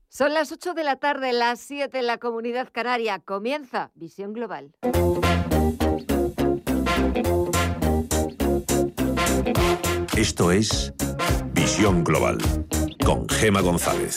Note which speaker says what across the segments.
Speaker 1: Son las 8 de la tarde, las 7 en la Comunidad Canaria. Comienza Visión Global.
Speaker 2: Esto es Visión Global, con Gema González.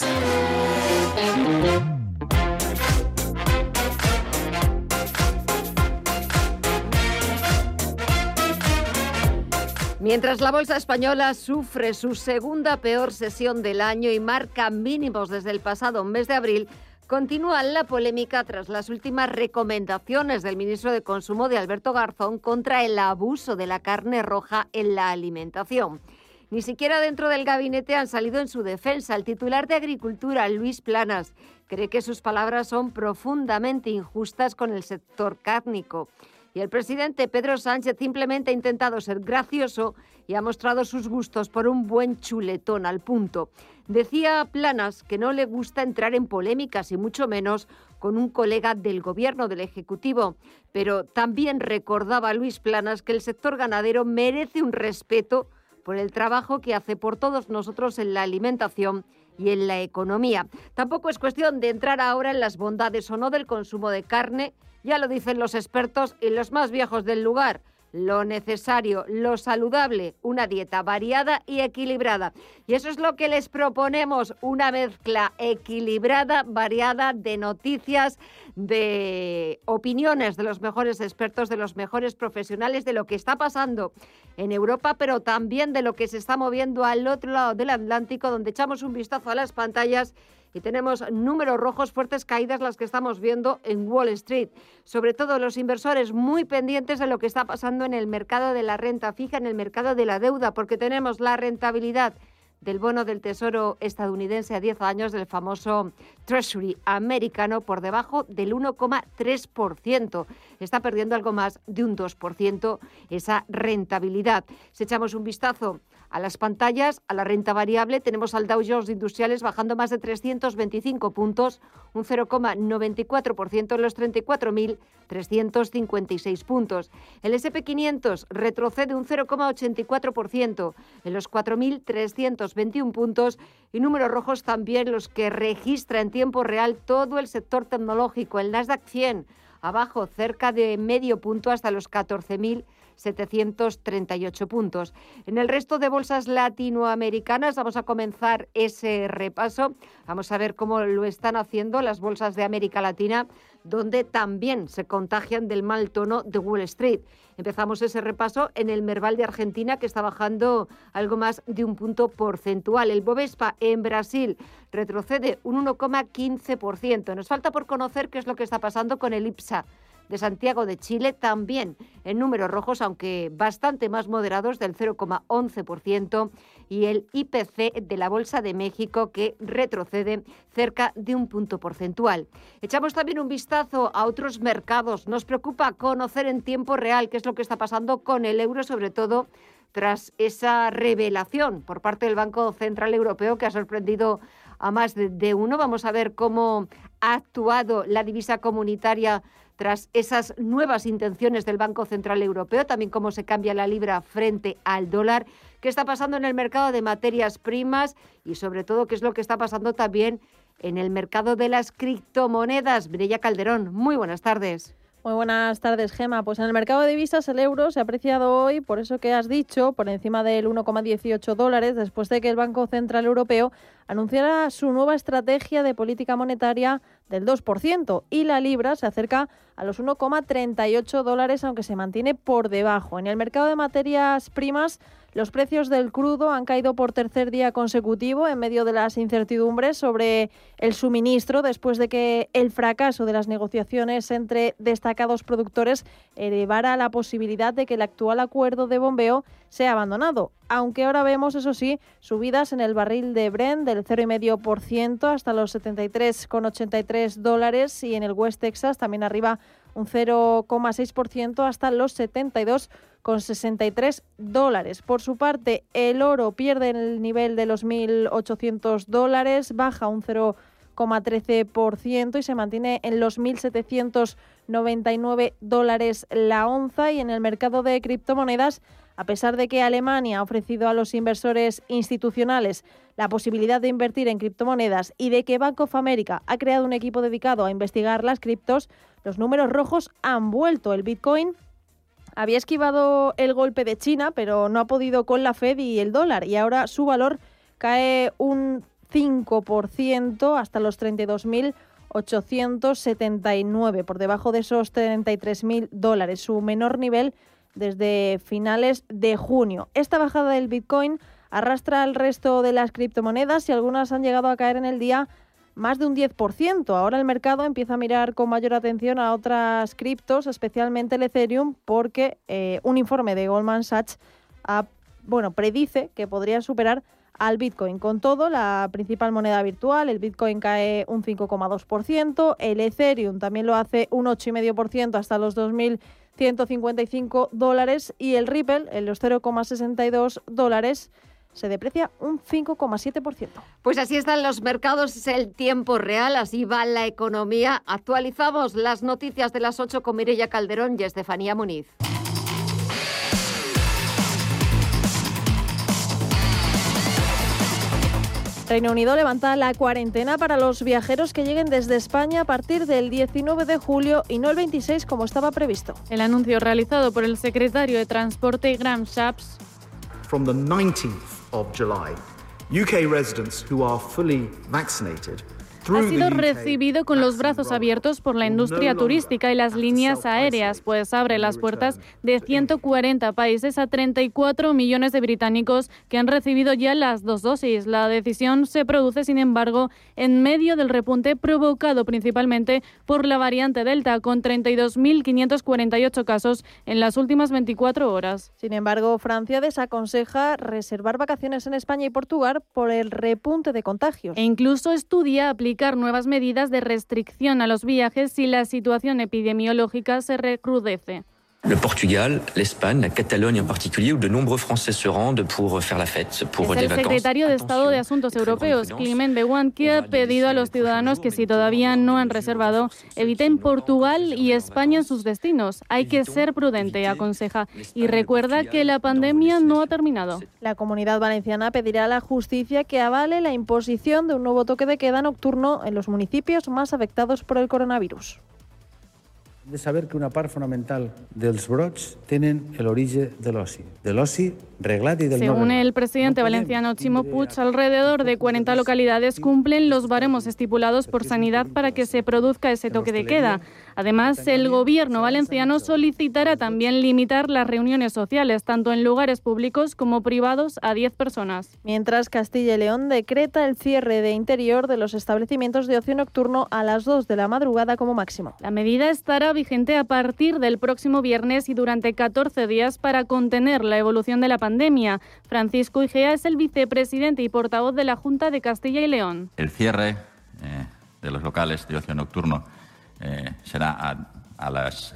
Speaker 1: Mientras la bolsa española sufre su segunda peor sesión del año y marca mínimos desde el pasado mes de abril, continúa la polémica tras las últimas recomendaciones del ministro de Consumo de Alberto Garzón contra el abuso de la carne roja en la alimentación. Ni siquiera dentro del gabinete han salido en su defensa. El titular de Agricultura, Luis Planas, cree que sus palabras son profundamente injustas con el sector cárnico. Y el presidente Pedro Sánchez simplemente ha intentado ser gracioso y ha mostrado sus gustos por un buen chuletón al punto. Decía Planas que no le gusta entrar en polémicas y mucho menos con un colega del gobierno, del Ejecutivo. Pero también recordaba Luis Planas que el sector ganadero merece un respeto por el trabajo que hace por todos nosotros en la alimentación y en la economía. Tampoco es cuestión de entrar ahora en las bondades o no del consumo de carne. Ya lo dicen los expertos y los más viejos del lugar. Lo necesario, lo saludable, una dieta variada y equilibrada. Y eso es lo que les proponemos, una mezcla equilibrada, variada de noticias, de opiniones de los mejores expertos, de los mejores profesionales, de lo que está pasando en Europa, pero también de lo que se está moviendo al otro lado del Atlántico, donde echamos un vistazo a las pantallas y tenemos números rojos, fuertes caídas las que estamos viendo en Wall Street. Sobre todo los inversores muy pendientes de lo que está pasando en el mercado de la renta fija, en el mercado de la deuda, porque tenemos la rentabilidad del bono del Tesoro estadounidense a 10 años, del famoso Treasury americano, por debajo del 1,3%. Está perdiendo algo más de un 2% esa rentabilidad. Si echamos un vistazo a las pantallas, a la renta variable, tenemos al Dow Jones Industriales bajando más de 325 puntos, un 0,94% en los 34.356 puntos. El S&P 500 retrocede un 0,84% en los 4.321 puntos y números rojos también los que registra en tiempo real todo el sector tecnológico. El Nasdaq 100 abajo cerca de medio punto hasta los 14.738 puntos. En el resto de bolsas latinoamericanas vamos a comenzar ese repaso. Vamos a ver cómo lo están haciendo las bolsas de América Latina, donde también se contagian del mal tono de Wall Street. Empezamos ese repaso en el Merval de Argentina, que está bajando algo más de un punto porcentual. El Bovespa en Brasil retrocede un 1,15%. Nos falta por conocer qué es lo que está pasando con el IPSA de Santiago de Chile, también en números rojos, aunque bastante más moderados, del 0,11%, y el IPC de la Bolsa de México, que retrocede cerca de un punto porcentual. Echamos también un vistazo a otros mercados. Nos preocupa conocer en tiempo real qué es lo que está pasando con el euro, sobre todo tras esa revelación por parte del Banco Central Europeo que ha sorprendido a más de uno. Vamos a ver cómo ha actuado la divisa comunitaria tras esas nuevas intenciones del Banco Central Europeo, también cómo se cambia la libra frente al dólar, qué está pasando en el mercado de materias primas y sobre todo qué es lo que está pasando también en el mercado de las criptomonedas. Mireia Calderón, muy buenas tardes.
Speaker 3: Muy buenas tardes, Gema. Pues en el mercado de divisas el euro se ha apreciado hoy, por eso que has dicho, por encima del 1,18 dólares, después de que el Banco Central Europeo anunciara su nueva estrategia de política monetaria del 2%, y la libra se acerca a los 1,38 dólares, aunque se mantiene por debajo. En el mercado de materias primas, los precios del crudo han caído por tercer día consecutivo en medio de las incertidumbres sobre el suministro, después de que el fracaso de las negociaciones entre destacados productores elevara la posibilidad de que el actual acuerdo de bombeo sea abandonado. Aunque ahora vemos, eso sí, subidas en el barril de Brent del 0,5% hasta los 73,83 dólares, y en el West Texas también arriba un 0,6% hasta los 72,63 dólares. Por su parte, el oro pierde el nivel de los 1.800 dólares, baja un 0,13% y se mantiene en los 1.700 $99 la onza. Y en el mercado de criptomonedas, a pesar de que Alemania ha ofrecido a los inversores institucionales la posibilidad de invertir en criptomonedas y de que Bank of America ha creado un equipo dedicado a investigar las criptos, los números rojos han vuelto. El Bitcoin había esquivado el golpe de China, pero no ha podido con la Fed y el dólar, y ahora su valor cae un 5% hasta los 32.879, por debajo de esos $33.000, su menor nivel desde finales de junio. Esta bajada del Bitcoin arrastra al resto de las criptomonedas y algunas han llegado a caer en el día más de un 10%. Ahora el mercado empieza a mirar con mayor atención a otras criptos, especialmente el Ethereum, porque un informe de Goldman Sachs predice que podría superar al Bitcoin. Con todo, la principal moneda virtual, el Bitcoin, cae un 5,2%, el Ethereum también lo hace un 8,5% hasta los $2.155, y el Ripple, en los $0,62, se deprecia un 5,7%.
Speaker 1: Pues así están los mercados, es el tiempo real, así va la economía. Actualizamos las noticias de las 8 con Mireia Calderón y Estefanía Muniz.
Speaker 3: Reino Unido levanta la cuarentena para los viajeros que lleguen desde España a partir del 19 de julio y no el 26 como estaba previsto.
Speaker 4: El anuncio realizado por el secretario de Transporte Graham Shapps.
Speaker 5: From the 19th of July, UK residents who are fully vaccinated
Speaker 4: ha sido recibido con los brazos abiertos por la industria turística y las líneas aéreas, pues abre las puertas de 140 países a 34 millones de británicos que han recibido ya las 2 dosis. La decisión se produce, sin embargo, en medio del repunte provocado principalmente por la variante Delta, con 32.548 casos en las últimas 24 horas.
Speaker 3: Sin embargo, Francia desaconseja reservar vacaciones en España y Portugal por el repunte de contagios.
Speaker 4: E incluso estudia aplicar nuevas medidas de restricción a los viajes si la situación epidemiológica se recrudece.
Speaker 6: Le Portugal, l'Espagne, la Catalogne en particulier, où de nombreux Français se rendent pour faire la fête, pour des vacances.
Speaker 4: Es el secretario de Estado de Asuntos Europeos, Clement Beaune, que ha pedido a los ciudadanos que, si todavía no han reservado, eviten Portugal y España en sus destinos. Hay que ser prudente, aconseja, y recuerda que la pandemia no ha terminado.
Speaker 3: La Comunidad Valenciana pedirá a la justicia que avale la imposición de un nuevo toque de queda nocturno en los municipios más afectados por el coronavirus.
Speaker 7: De saber que una part fonamental dels brots tenen l'origen de l'oci reglat i del no reglat.
Speaker 4: Según el presidente valenciano Ximo Puig, alrededor de 40 localidades cumplen los baremos estipulados por Sanidad para que se produzca ese toque de queda. Además, el gobierno valenciano solicitará también limitar las reuniones sociales, tanto en lugares públicos como privados, a 10 personas.
Speaker 3: Mientras, Castilla y León decreta el cierre de interior de los establecimientos de ocio nocturno a las 2 de la madrugada como máximo.
Speaker 4: La medida estará vigente a partir del próximo viernes y durante 14 días para contener la evolución de la pandemia. Francisco Igea es el vicepresidente y portavoz de la Junta de Castilla y León.
Speaker 8: El cierre de los locales de ocio nocturno será a las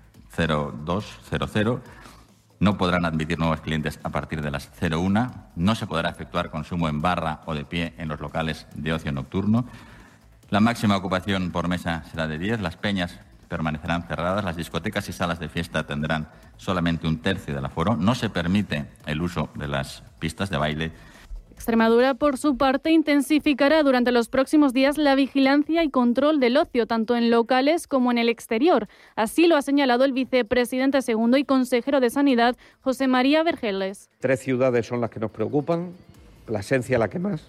Speaker 8: 02:00. No podrán admitir nuevos clientes a partir de las 01:00. No se podrá efectuar consumo en barra o de pie en los locales de ocio nocturno. La máxima ocupación por mesa será de 10. Las peñas permanecerán cerradas. Las discotecas y salas de fiesta tendrán solamente un tercio del aforo. No se permite el uso de las pistas de baile.
Speaker 4: Extremadura, por su parte, intensificará durante los próximos días la vigilancia y control del ocio, tanto en locales como en el exterior. Así lo ha señalado el vicepresidente segundo y consejero de Sanidad, José María Vergeles.
Speaker 9: 3 ciudades son las que nos preocupan, Plasencia la que más,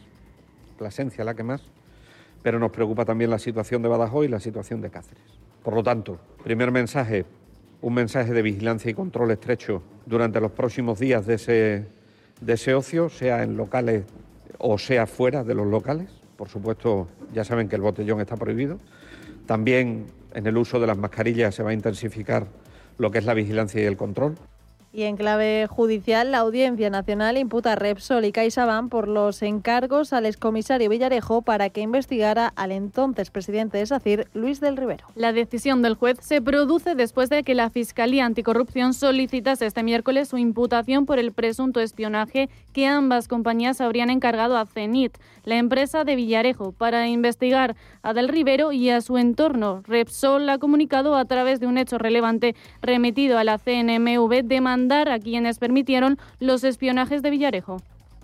Speaker 9: pero nos preocupa también la situación de Badajoz y la situación de Cáceres. Por lo tanto, primer mensaje, un mensaje de vigilancia y control estrecho durante los próximos días de ese ocio, sea en locales o sea fuera de los locales. Por supuesto, ya saben que el botellón está prohibido. También en el uso de las mascarillas se va a intensificar lo que es la vigilancia y el control.
Speaker 3: Y en clave judicial, la Audiencia Nacional imputa a Repsol y CaixaBank por los encargos al excomisario Villarejo para que investigara al entonces presidente de SACIR, Luis del Rivero.
Speaker 4: La decisión del juez se produce después de que la Fiscalía Anticorrupción solicitase este miércoles su imputación por el presunto espionaje que ambas compañías habrían encargado a Zenit, la empresa de Villarejo, para investigar a del Rivero y a su entorno. Repsol ha comunicado a través de un hecho relevante remitido a la CNMV demandar a quienes permitieron los espionajes de Villarejo.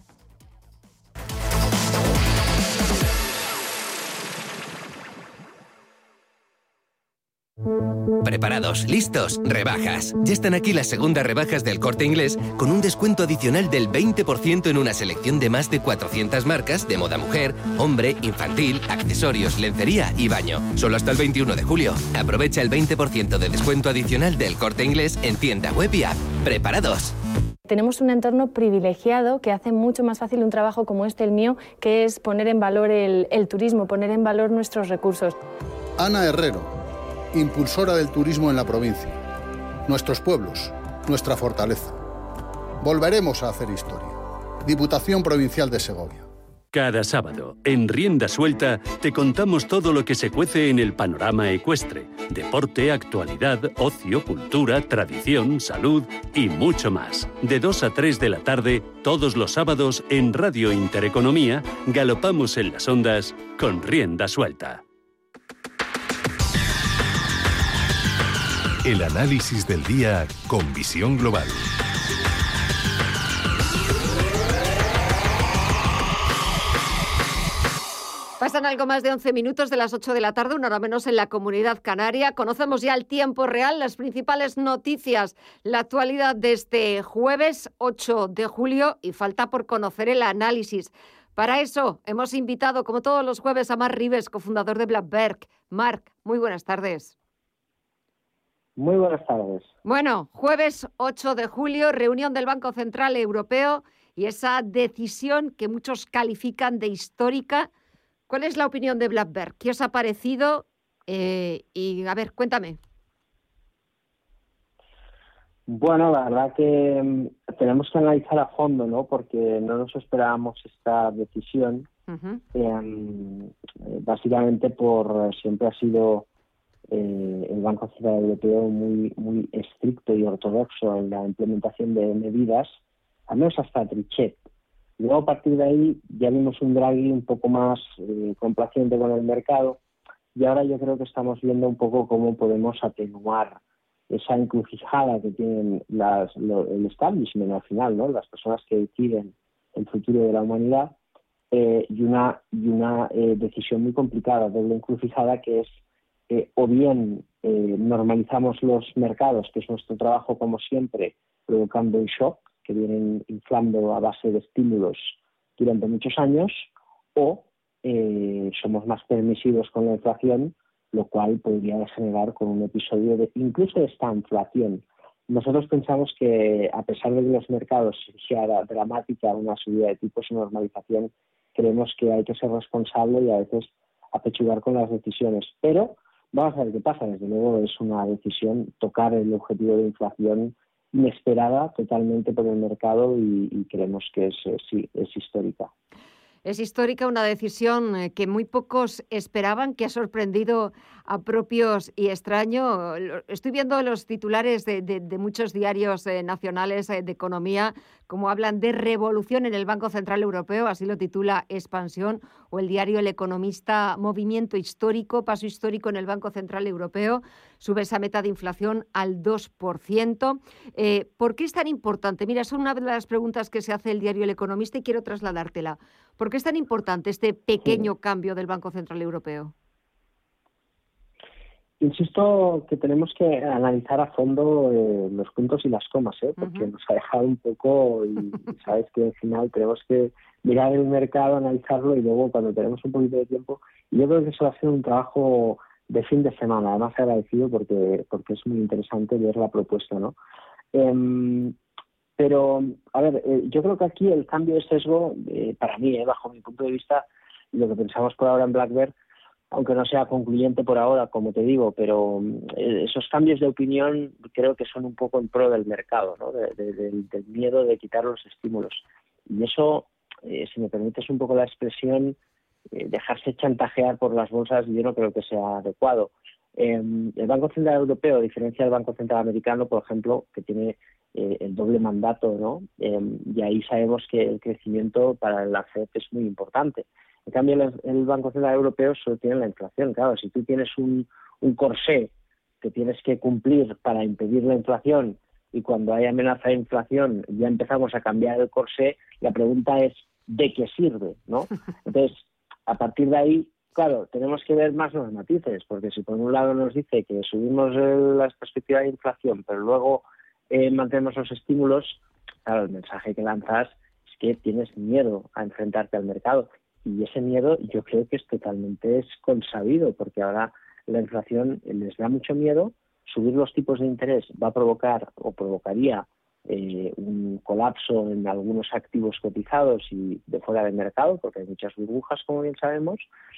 Speaker 10: ¿Preparados? ¿Listos? Rebajas. Ya están aquí las segundas rebajas del Corte Inglés con un descuento adicional del 20% en una selección de más de 400 marcas de moda mujer, hombre, infantil, accesorios, lencería y baño. Solo hasta el 21 de julio. Aprovecha el 20% de descuento adicional del Corte Inglés en tienda web y app. ¿Preparados?
Speaker 11: Tenemos un entorno privilegiado que hace mucho más fácil un trabajo como el mío, que es poner en valor el turismo, poner en valor nuestros recursos.
Speaker 12: Ana Herrero, impulsora del turismo en la provincia. Nuestros pueblos, nuestra fortaleza. Volveremos a hacer historia. Diputación Provincial de Segovia.
Speaker 13: Cada sábado, en Rienda Suelta, te contamos todo lo que se cuece en el panorama ecuestre. Deporte, actualidad, ocio, cultura, tradición, salud y mucho más. De 2 a 3 de la tarde, todos los sábados, en Radio Intereconomía, galopamos en las ondas con Rienda Suelta.
Speaker 2: El análisis del día con Visión Global.
Speaker 1: Pasan algo más de 11 minutos de las 8 de la tarde, una hora menos en la Comunidad Canaria. Conocemos ya al tiempo real las principales noticias, la actualidad de este jueves 8 de julio y falta por conocer el análisis. Para eso hemos invitado, como todos los jueves, a Marc Ribes, cofundador de Blackberg. Marc, muy buenas tardes.
Speaker 14: Muy buenas tardes.
Speaker 1: Bueno, jueves 8 de julio, reunión del Banco Central Europeo y esa decisión que muchos califican de histórica. ¿Cuál es la opinión de Blackberg? ¿Qué os ha parecido? Y a ver, cuéntame.
Speaker 14: Bueno, la verdad que tenemos que analizar a fondo, ¿no? Porque no nos esperábamos esta decisión. Básicamente siempre ha sido el Banco Central Europeo muy estricto y ortodoxo en la implementación de medidas, al menos hasta Trichet. Luego, a partir de ahí, ya vimos un Draghi un poco más complaciente con el mercado y ahora yo creo que estamos viendo un poco cómo podemos atenuar esa encrucijada que tienen el establishment al final, ¿no? Las personas que deciden el futuro de la humanidad y una decisión muy complicada, doble encrucijada, que es o bien normalizamos los mercados, que es nuestro trabajo como siempre, provocando un shock que vienen inflando a base de estímulos durante muchos años, o somos más permisivos con la inflación, lo cual podría generar con un episodio incluso de esta inflación. Nosotros pensamos que, a pesar de que los mercados sea dramática una subida de tipos y normalización, creemos que hay que ser responsable y a veces apechugar con las decisiones. Pero vamos a ver qué pasa. Desde luego es una decisión tocar el objetivo de inflación inesperada totalmente por el mercado y creemos que es histórica.
Speaker 1: Es histórica, una decisión que muy pocos esperaban, que ha sorprendido a propios y extraños. Estoy viendo los titulares de muchos diarios nacionales de economía, como hablan de revolución en el Banco Central Europeo, así lo titula Expansión, o el diario El Economista, movimiento histórico, paso histórico en el Banco Central Europeo, sube esa meta de inflación al 2%. ¿Por qué es tan importante? Mira, es una de las preguntas que se hace el diario El Economista y quiero trasladártela. ¿Por qué es tan importante este pequeño cambio del Banco Central Europeo?
Speaker 14: Insisto que tenemos que analizar a fondo los puntos y las comas, porque nos ha dejado un poco, y sabes que al final tenemos que mirar el mercado, analizarlo y luego cuando tenemos un poquito de tiempo, y yo creo que eso va a ser un trabajo de fin de semana, además agradecido porque es muy interesante ver la propuesta, ¿no? Pero, a ver, yo creo que aquí el cambio de sesgo, para mí, bajo mi punto de vista, y lo que pensamos por ahora en Blackberg, aunque no sea concluyente por ahora, como te digo, pero esos cambios de opinión creo que son un poco en pro del mercado, ¿no? Del miedo de quitar los estímulos. Y eso, si me permites un poco la expresión, dejarse chantajear por las bolsas, yo no creo que sea adecuado. El Banco Central Europeo, a diferencia del Banco Central Americano, por ejemplo, que tiene el doble mandato, ¿no? Y ahí sabemos que el crecimiento para la FED es muy importante. En cambio, el Banco Central Europeo solo tiene la inflación. Claro, si tú tienes un corsé que tienes que cumplir para impedir la inflación y cuando hay amenaza de inflación ya empezamos a cambiar el corsé, la pregunta es ¿de qué sirve?, ¿no? Entonces, a partir de ahí, claro, tenemos que ver más los matices, porque si por un lado nos dice que subimos la perspectiva de inflación, pero luego mantenemos los estímulos, claro, el mensaje que lanzas es que tienes miedo a enfrentarte al mercado. Y ese miedo yo creo que es totalmente consabido, porque ahora la inflación les da mucho miedo. Subir los tipos de interés va a provocar o provocaría un colapso en algunos activos cotizados y de fuera del mercado, porque hay muchas burbujas, como bien sabemos,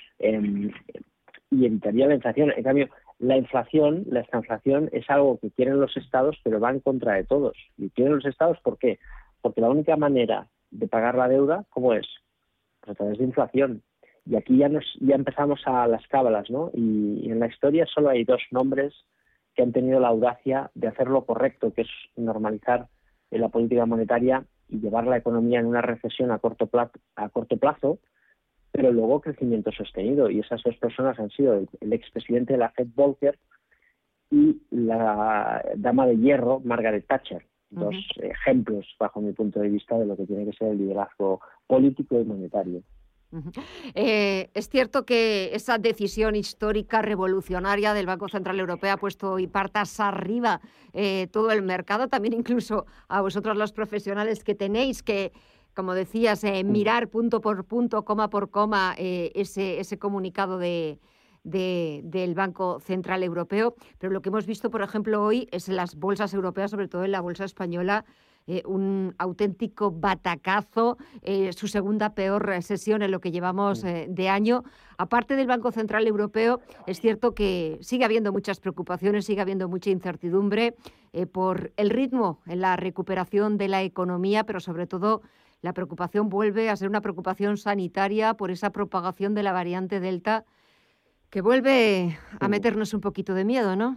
Speaker 14: y evitaría la inflación. En cambio, la estanflación es algo que quieren los estados, pero va en contra de todos. Y quieren los estados, ¿por qué? Porque la única manera de pagar la deuda, ¿cómo es? Pues a través de inflación. Y aquí ya empezamos a las cábalas, ¿no? Y en la historia solo hay dos nombres que han tenido la audacia de hacer lo correcto, que es normalizar la política monetaria y llevar la economía en una recesión a corto plazo, pero luego crecimiento sostenido. Y esas dos personas han sido el expresidente de la Fed, Volcker, y la dama de hierro, Margaret Thatcher. Dos ejemplos, bajo mi punto de vista, de lo que tiene que ser el liderazgo político y monetario.
Speaker 1: Es cierto que esa decisión histórica, revolucionaria del Banco Central Europeo ha puesto y patas arriba todo el mercado, también incluso a vosotros los profesionales que tenéis que, como decías, mirar punto por punto, coma por coma, ese comunicado del Banco Central Europeo. Pero lo que hemos visto, por ejemplo, hoy es en las bolsas europeas, sobre todo en la bolsa española, un auténtico batacazo, su segunda peor sesión en lo que llevamos de año. Aparte del Banco Central Europeo, es cierto que sigue habiendo muchas preocupaciones, sigue habiendo mucha incertidumbre por el ritmo en la recuperación de la economía, pero sobre todo la preocupación vuelve a ser una preocupación sanitaria por esa propagación de la variante Delta, que vuelve a meternos un poquito de miedo, ¿no?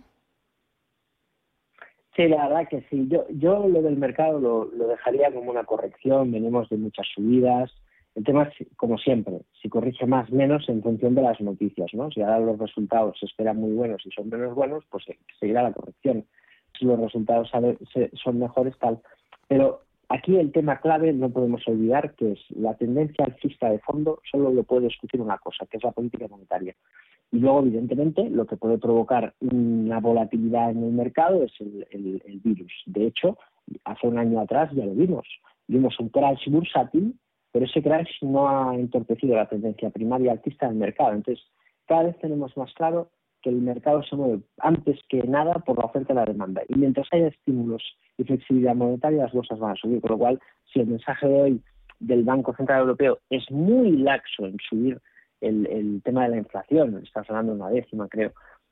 Speaker 14: Sí, la verdad que sí. Yo lo del mercado lo dejaría como una corrección. Venimos de muchas subidas. El tema es, como siempre, si corrige más menos en función de las noticias, ¿no? Si ahora los resultados se esperan muy buenos y son menos buenos, pues seguirá la corrección. Si los resultados son mejores, tal. Pero aquí el tema clave, no podemos olvidar, que es la tendencia alcista de fondo, solo lo puede discutir una cosa, que es la política monetaria. Y luego, evidentemente, lo que puede provocar una volatilidad en el mercado es el virus. De hecho, hace un año atrás ya lo vimos. Vimos un crash bursátil, pero ese crash no ha entorpecido la tendencia primaria alcista del mercado. Entonces, cada vez tenemos más claro que el mercado se mueve antes que nada por la oferta y la demanda. Y mientras haya estímulos y flexibilidad monetaria, las bolsas van a subir. Con lo cual, si el mensaje de hoy del Banco Central Europeo es muy laxo en subir el tema de la inflación, estás hablando de una décima, creo,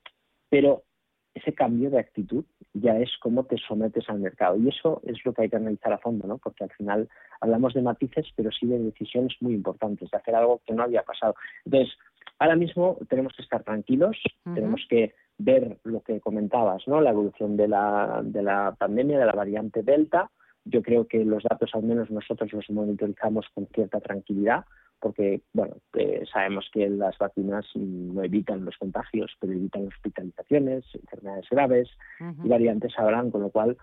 Speaker 14: pero ese cambio de actitud ya es cómo te sometes al mercado, y eso es lo que hay que analizar a fondo, ¿no? Porque al final hablamos de matices, pero sí de decisiones muy importantes, de hacer algo que no había pasado. Entonces, ahora mismo tenemos que estar tranquilos, tenemos que ver lo que comentabas, ¿no? La evolución de la pandemia, de la variante Delta. Yo creo que los datos, al menos nosotros, los monitorizamos con cierta tranquilidad, porque bueno, sabemos que las vacunas no evitan los contagios, pero evitan hospitalizaciones, enfermedades graves y variantes habrán, con lo cual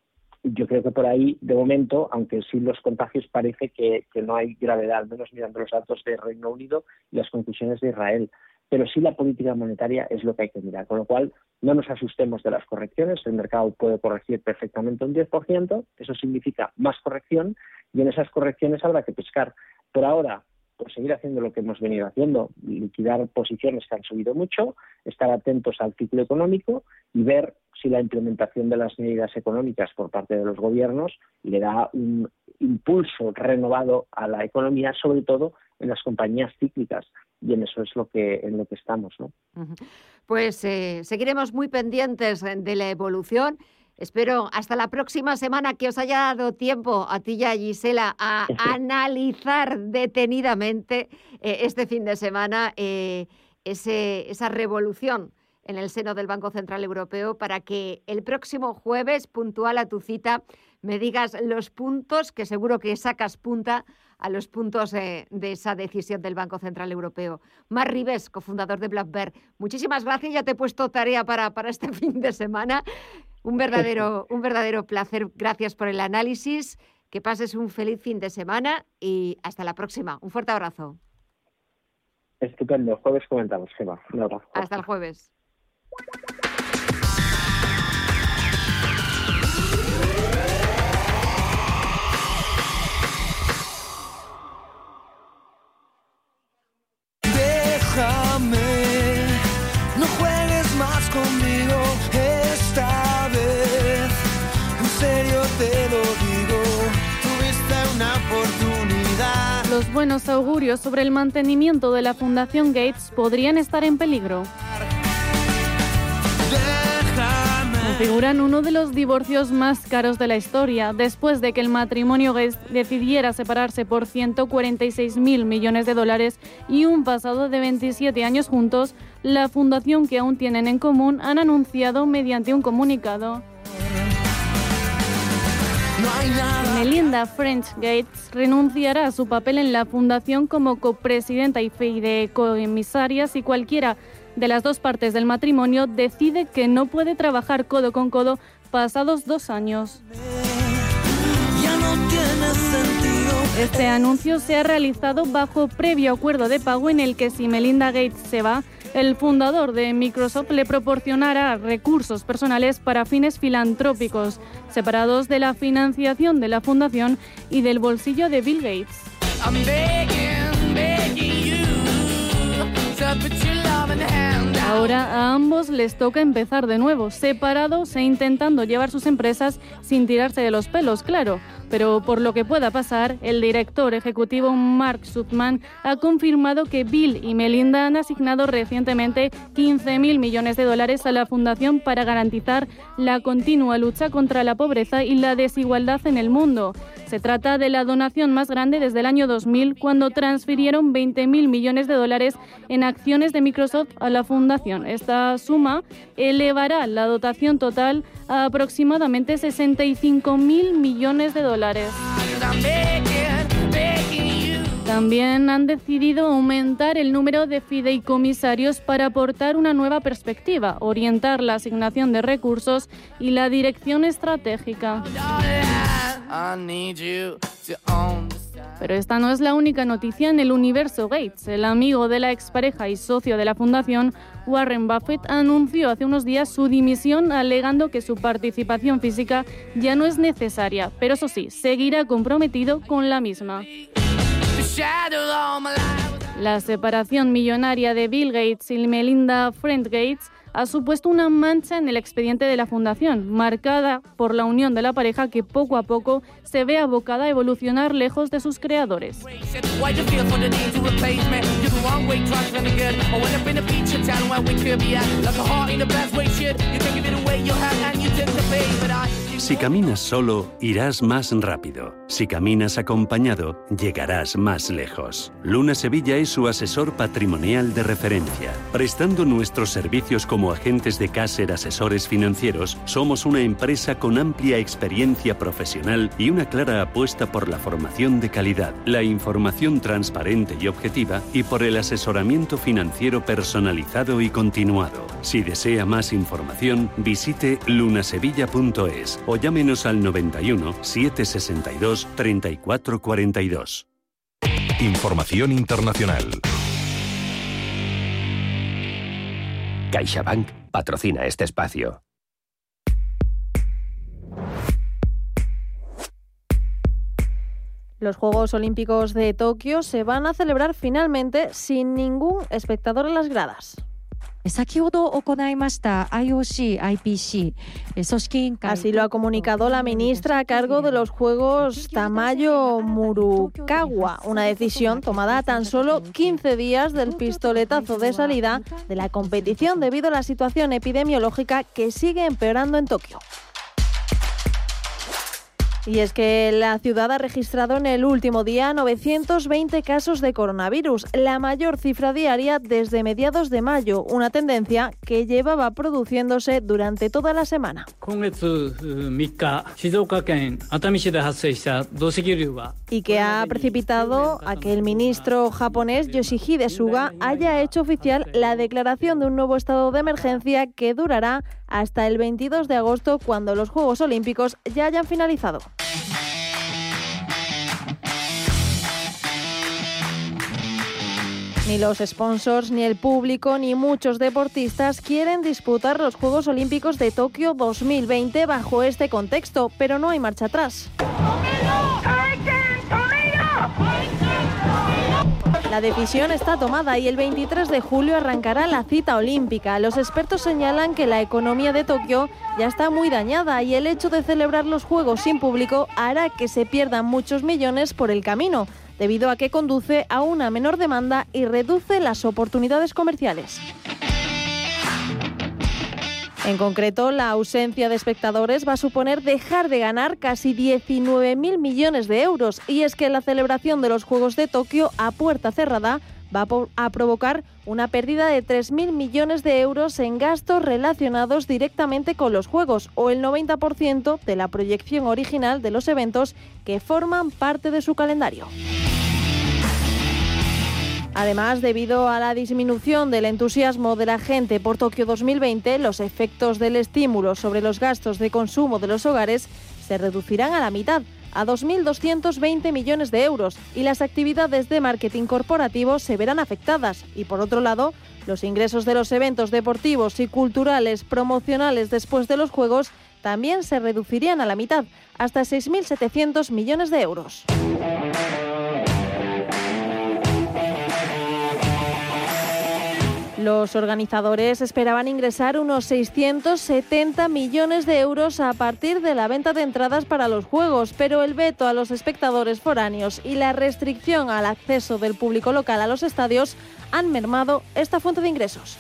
Speaker 14: yo creo que por ahí, de momento, aunque sí los contagios parece que no hay gravedad, al menos mirando los datos de Reino Unido y las conclusiones de Israel, pero sí la política monetaria es lo que hay que mirar, con lo cual no nos asustemos de las correcciones. El mercado puede corregir perfectamente un 10%, eso significa más corrección, y en esas correcciones habrá que pescar. Por ahora, pues seguir haciendo lo que hemos venido haciendo, liquidar posiciones que han subido mucho, estar atentos al ciclo económico y ver si la implementación de las medidas económicas por parte de los gobiernos le da un impulso renovado a la economía, sobre todo en las compañías cíclicas, y en eso es en lo que estamos, ¿no?
Speaker 1: Pues seguiremos muy pendientes de la evolución. Espero hasta la próxima semana que os haya dado tiempo a ti y a Gisela a analizar detenidamente este fin de semana esa revolución en el seno del Banco Central Europeo, para que el próximo jueves, puntual a tu cita, me digas los puntos, que seguro que sacas punta a los puntos de esa decisión del Banco Central Europeo. Marc Ribes, cofundador de Black Bear, muchísimas gracias. Ya te he puesto tarea para este fin de semana. Un verdadero placer. Gracias por el análisis. Que pases un feliz fin de semana y hasta la próxima. Un fuerte abrazo.
Speaker 14: Estupendo. El jueves comentamos, Gemma. Un abrazo.
Speaker 1: Hasta el jueves.
Speaker 15: Déjame, no juegues más conmigo esta vez. En serio te lo digo, tuviste una oportunidad.
Speaker 4: Los buenos augurios sobre el mantenimiento de la Fundación Gates podrían estar en peligro. Configuran uno de los divorcios más caros de la historia, después de que el matrimonio Gates decidiera separarse por $146.000 millones y un pasado de 27 años juntos. La fundación que aún tienen en común han anunciado mediante un comunicado. Melinda French Gates renunciará a su papel en la fundación como copresidenta y fideicomisaria si cualquiera de las dos partes del matrimonio decide que no puede trabajar codo con codo pasados 2 años. Este anuncio se ha realizado bajo previo acuerdo de pago en el que, si Melinda Gates se va, el fundador de Microsoft le proporcionará recursos personales para fines filantrópicos, separados de la financiación de la fundación y del bolsillo de Bill Gates. Ahora a ambos les toca empezar de nuevo, separados e intentando llevar sus empresas sin tirarse de los pelos, claro. Pero por lo que pueda pasar, el director ejecutivo Mark Sutman ha confirmado que Bill y Melinda han asignado recientemente $15.000 millones a la fundación para garantizar la continua lucha contra la pobreza y la desigualdad en el mundo. Se trata de la donación más grande desde el año 2000, cuando transfirieron $20.000 millones en acciones de Microsoft a la fundación. Esta suma elevará la dotación total a aproximadamente $65.000 millones. También han decidido aumentar el número de fideicomisarios para aportar una nueva perspectiva, orientar la asignación de recursos y la dirección estratégica. Pero esta no es la única noticia en el universo Gates. El amigo de la expareja y socio de la fundación, Warren Buffett, anunció hace unos días su dimisión, alegando que su participación física ya no es necesaria, pero eso sí, seguirá comprometido con la misma. La separación millonaria de Bill Gates y Melinda French Gates ha supuesto una mancha en el expediente de la fundación, marcada por la unión de la pareja que poco a poco se ve abocada a evolucionar lejos de sus creadores.
Speaker 13: Si caminas solo, irás más rápido. Si caminas acompañado, llegarás más lejos. Luna Sevilla es su asesor patrimonial de referencia. Prestando nuestros servicios como agentes de Caser Asesores Financieros, somos una empresa con amplia experiencia profesional y una clara apuesta por la formación de calidad, la información transparente y objetiva y por el asesoramiento financiero personalizado y continuado. Si desea más información, visite lunasevilla.es o llámenos al 91 762 3442.
Speaker 2: Información internacional.
Speaker 10: CaixaBank patrocina este espacio.
Speaker 3: Los Juegos Olímpicos de Tokio se van a celebrar finalmente sin ningún espectador en las gradas. Así lo ha comunicado la ministra a cargo de los Juegos Tamayo Murukawa, una decisión tomada a tan solo 15 días del pistoletazo de salida de la competición debido a la situación epidemiológica que sigue empeorando en Tokio. Y es que la ciudad ha registrado en el último día 920 casos de coronavirus, la mayor cifra diaria desde mediados de mayo, una tendencia que llevaba produciéndose durante toda la semana. Y que ha precipitado a que el ministro japonés Yoshihide Suga haya hecho oficial la declaración de un nuevo estado de emergencia que durará hasta el 22 de agosto, cuando los Juegos Olímpicos ya hayan finalizado. Ni los sponsors, ni el público, ni muchos deportistas quieren disputar los Juegos Olímpicos de Tokio 2020 bajo este contexto, pero no hay marcha atrás. La decisión está tomada y el 23 de julio arrancará la cita olímpica. Los expertos señalan que la economía de Tokio ya está muy dañada y el hecho de celebrar los Juegos sin público hará que se pierdan muchos millones por el camino, debido a que conduce a una menor demanda y reduce las oportunidades comerciales. En concreto, la ausencia de espectadores va a suponer dejar de ganar casi 19.000 millones de euros. Y es que la celebración de los Juegos de Tokio a puerta cerrada va a provocar una pérdida de 3.000 millones de euros en gastos relacionados directamente con los Juegos, o el 90% de la proyección original de los eventos que forman parte de su calendario. Además, debido a la disminución del entusiasmo de la gente por Tokio 2020, los efectos del estímulo sobre los gastos de consumo de los hogares se reducirán a la mitad, a 2.220 millones de euros, y las actividades de marketing corporativo se verán afectadas. Y por otro lado, los ingresos de los eventos deportivos y culturales promocionales después de los Juegos también se reducirían a la mitad, hasta 6.700 millones de euros. Los organizadores esperaban ingresar unos 670 millones de euros a partir de la venta de entradas para los Juegos, pero el veto a los espectadores foráneos y la restricción al acceso del público local a los estadios han mermado esta fuente de ingresos.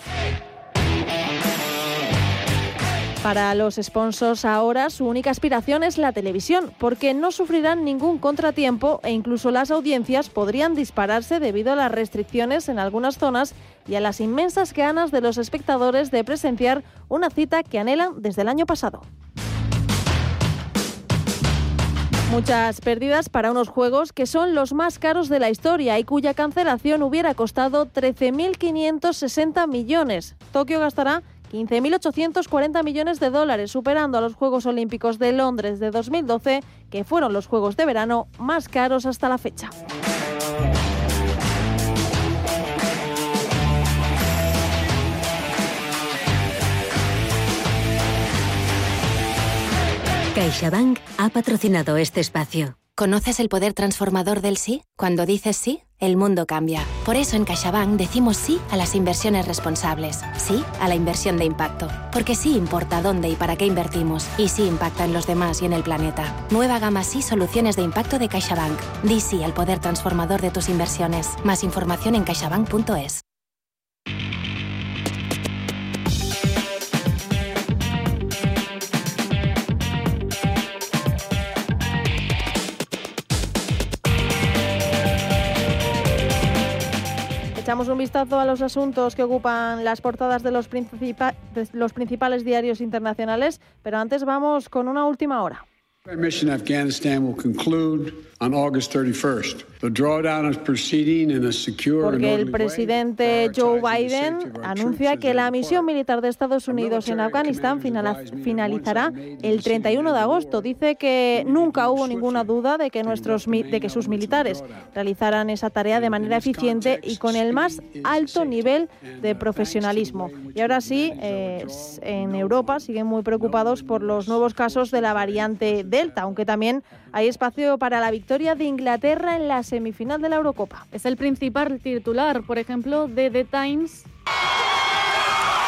Speaker 3: Para los sponsors ahora su única aspiración es la televisión, porque no sufrirán ningún contratiempo e incluso las audiencias podrían dispararse debido a las restricciones en algunas zonas y a las inmensas ganas de los espectadores de presenciar una cita que anhelan desde el año pasado. Muchas pérdidas para unos Juegos que son los más caros de la historia y cuya cancelación hubiera costado 13.560 millones. Tokio gastará 15.840 millones de dólares, superando a los Juegos Olímpicos de Londres de 2012, que fueron los Juegos de verano más caros hasta la fecha.
Speaker 16: CaixaBank ha patrocinado este espacio. ¿Conoces el poder transformador del sí? Cuando dices sí, el mundo cambia. Por eso en CaixaBank decimos sí a las inversiones responsables, sí a la inversión de impacto. Porque sí importa dónde y para qué invertimos, y sí impacta en los demás y en el planeta. Nueva gama sí soluciones de impacto de CaixaBank. Di sí al poder transformador de tus inversiones. Más información en caixabank.es.
Speaker 3: Echamos un vistazo a los asuntos que ocupan las portadas de los principales diarios internacionales, pero antes vamos con una última hora.
Speaker 17: Our mission in Afghanistan will conclude on August 31st. The drawdown is proceeding in a secure and
Speaker 3: Porque
Speaker 17: orderly
Speaker 3: el presidente Joe Biden anuncia que la misión militar de Estados Unidos en Afganistán finalizará el 31 de agosto. Dice que nunca hubo ninguna duda de que sus militares realizaran esa tarea de manera eficiente y con el más alto nivel de profesionalismo. Y ahora sí, en Europa siguen muy preocupados por los nuevos casos de la variante Delta, aunque también hay espacio para la victoria de Inglaterra en la semifinal de la Eurocopa.
Speaker 4: Es el principal titular, por ejemplo, de The Times.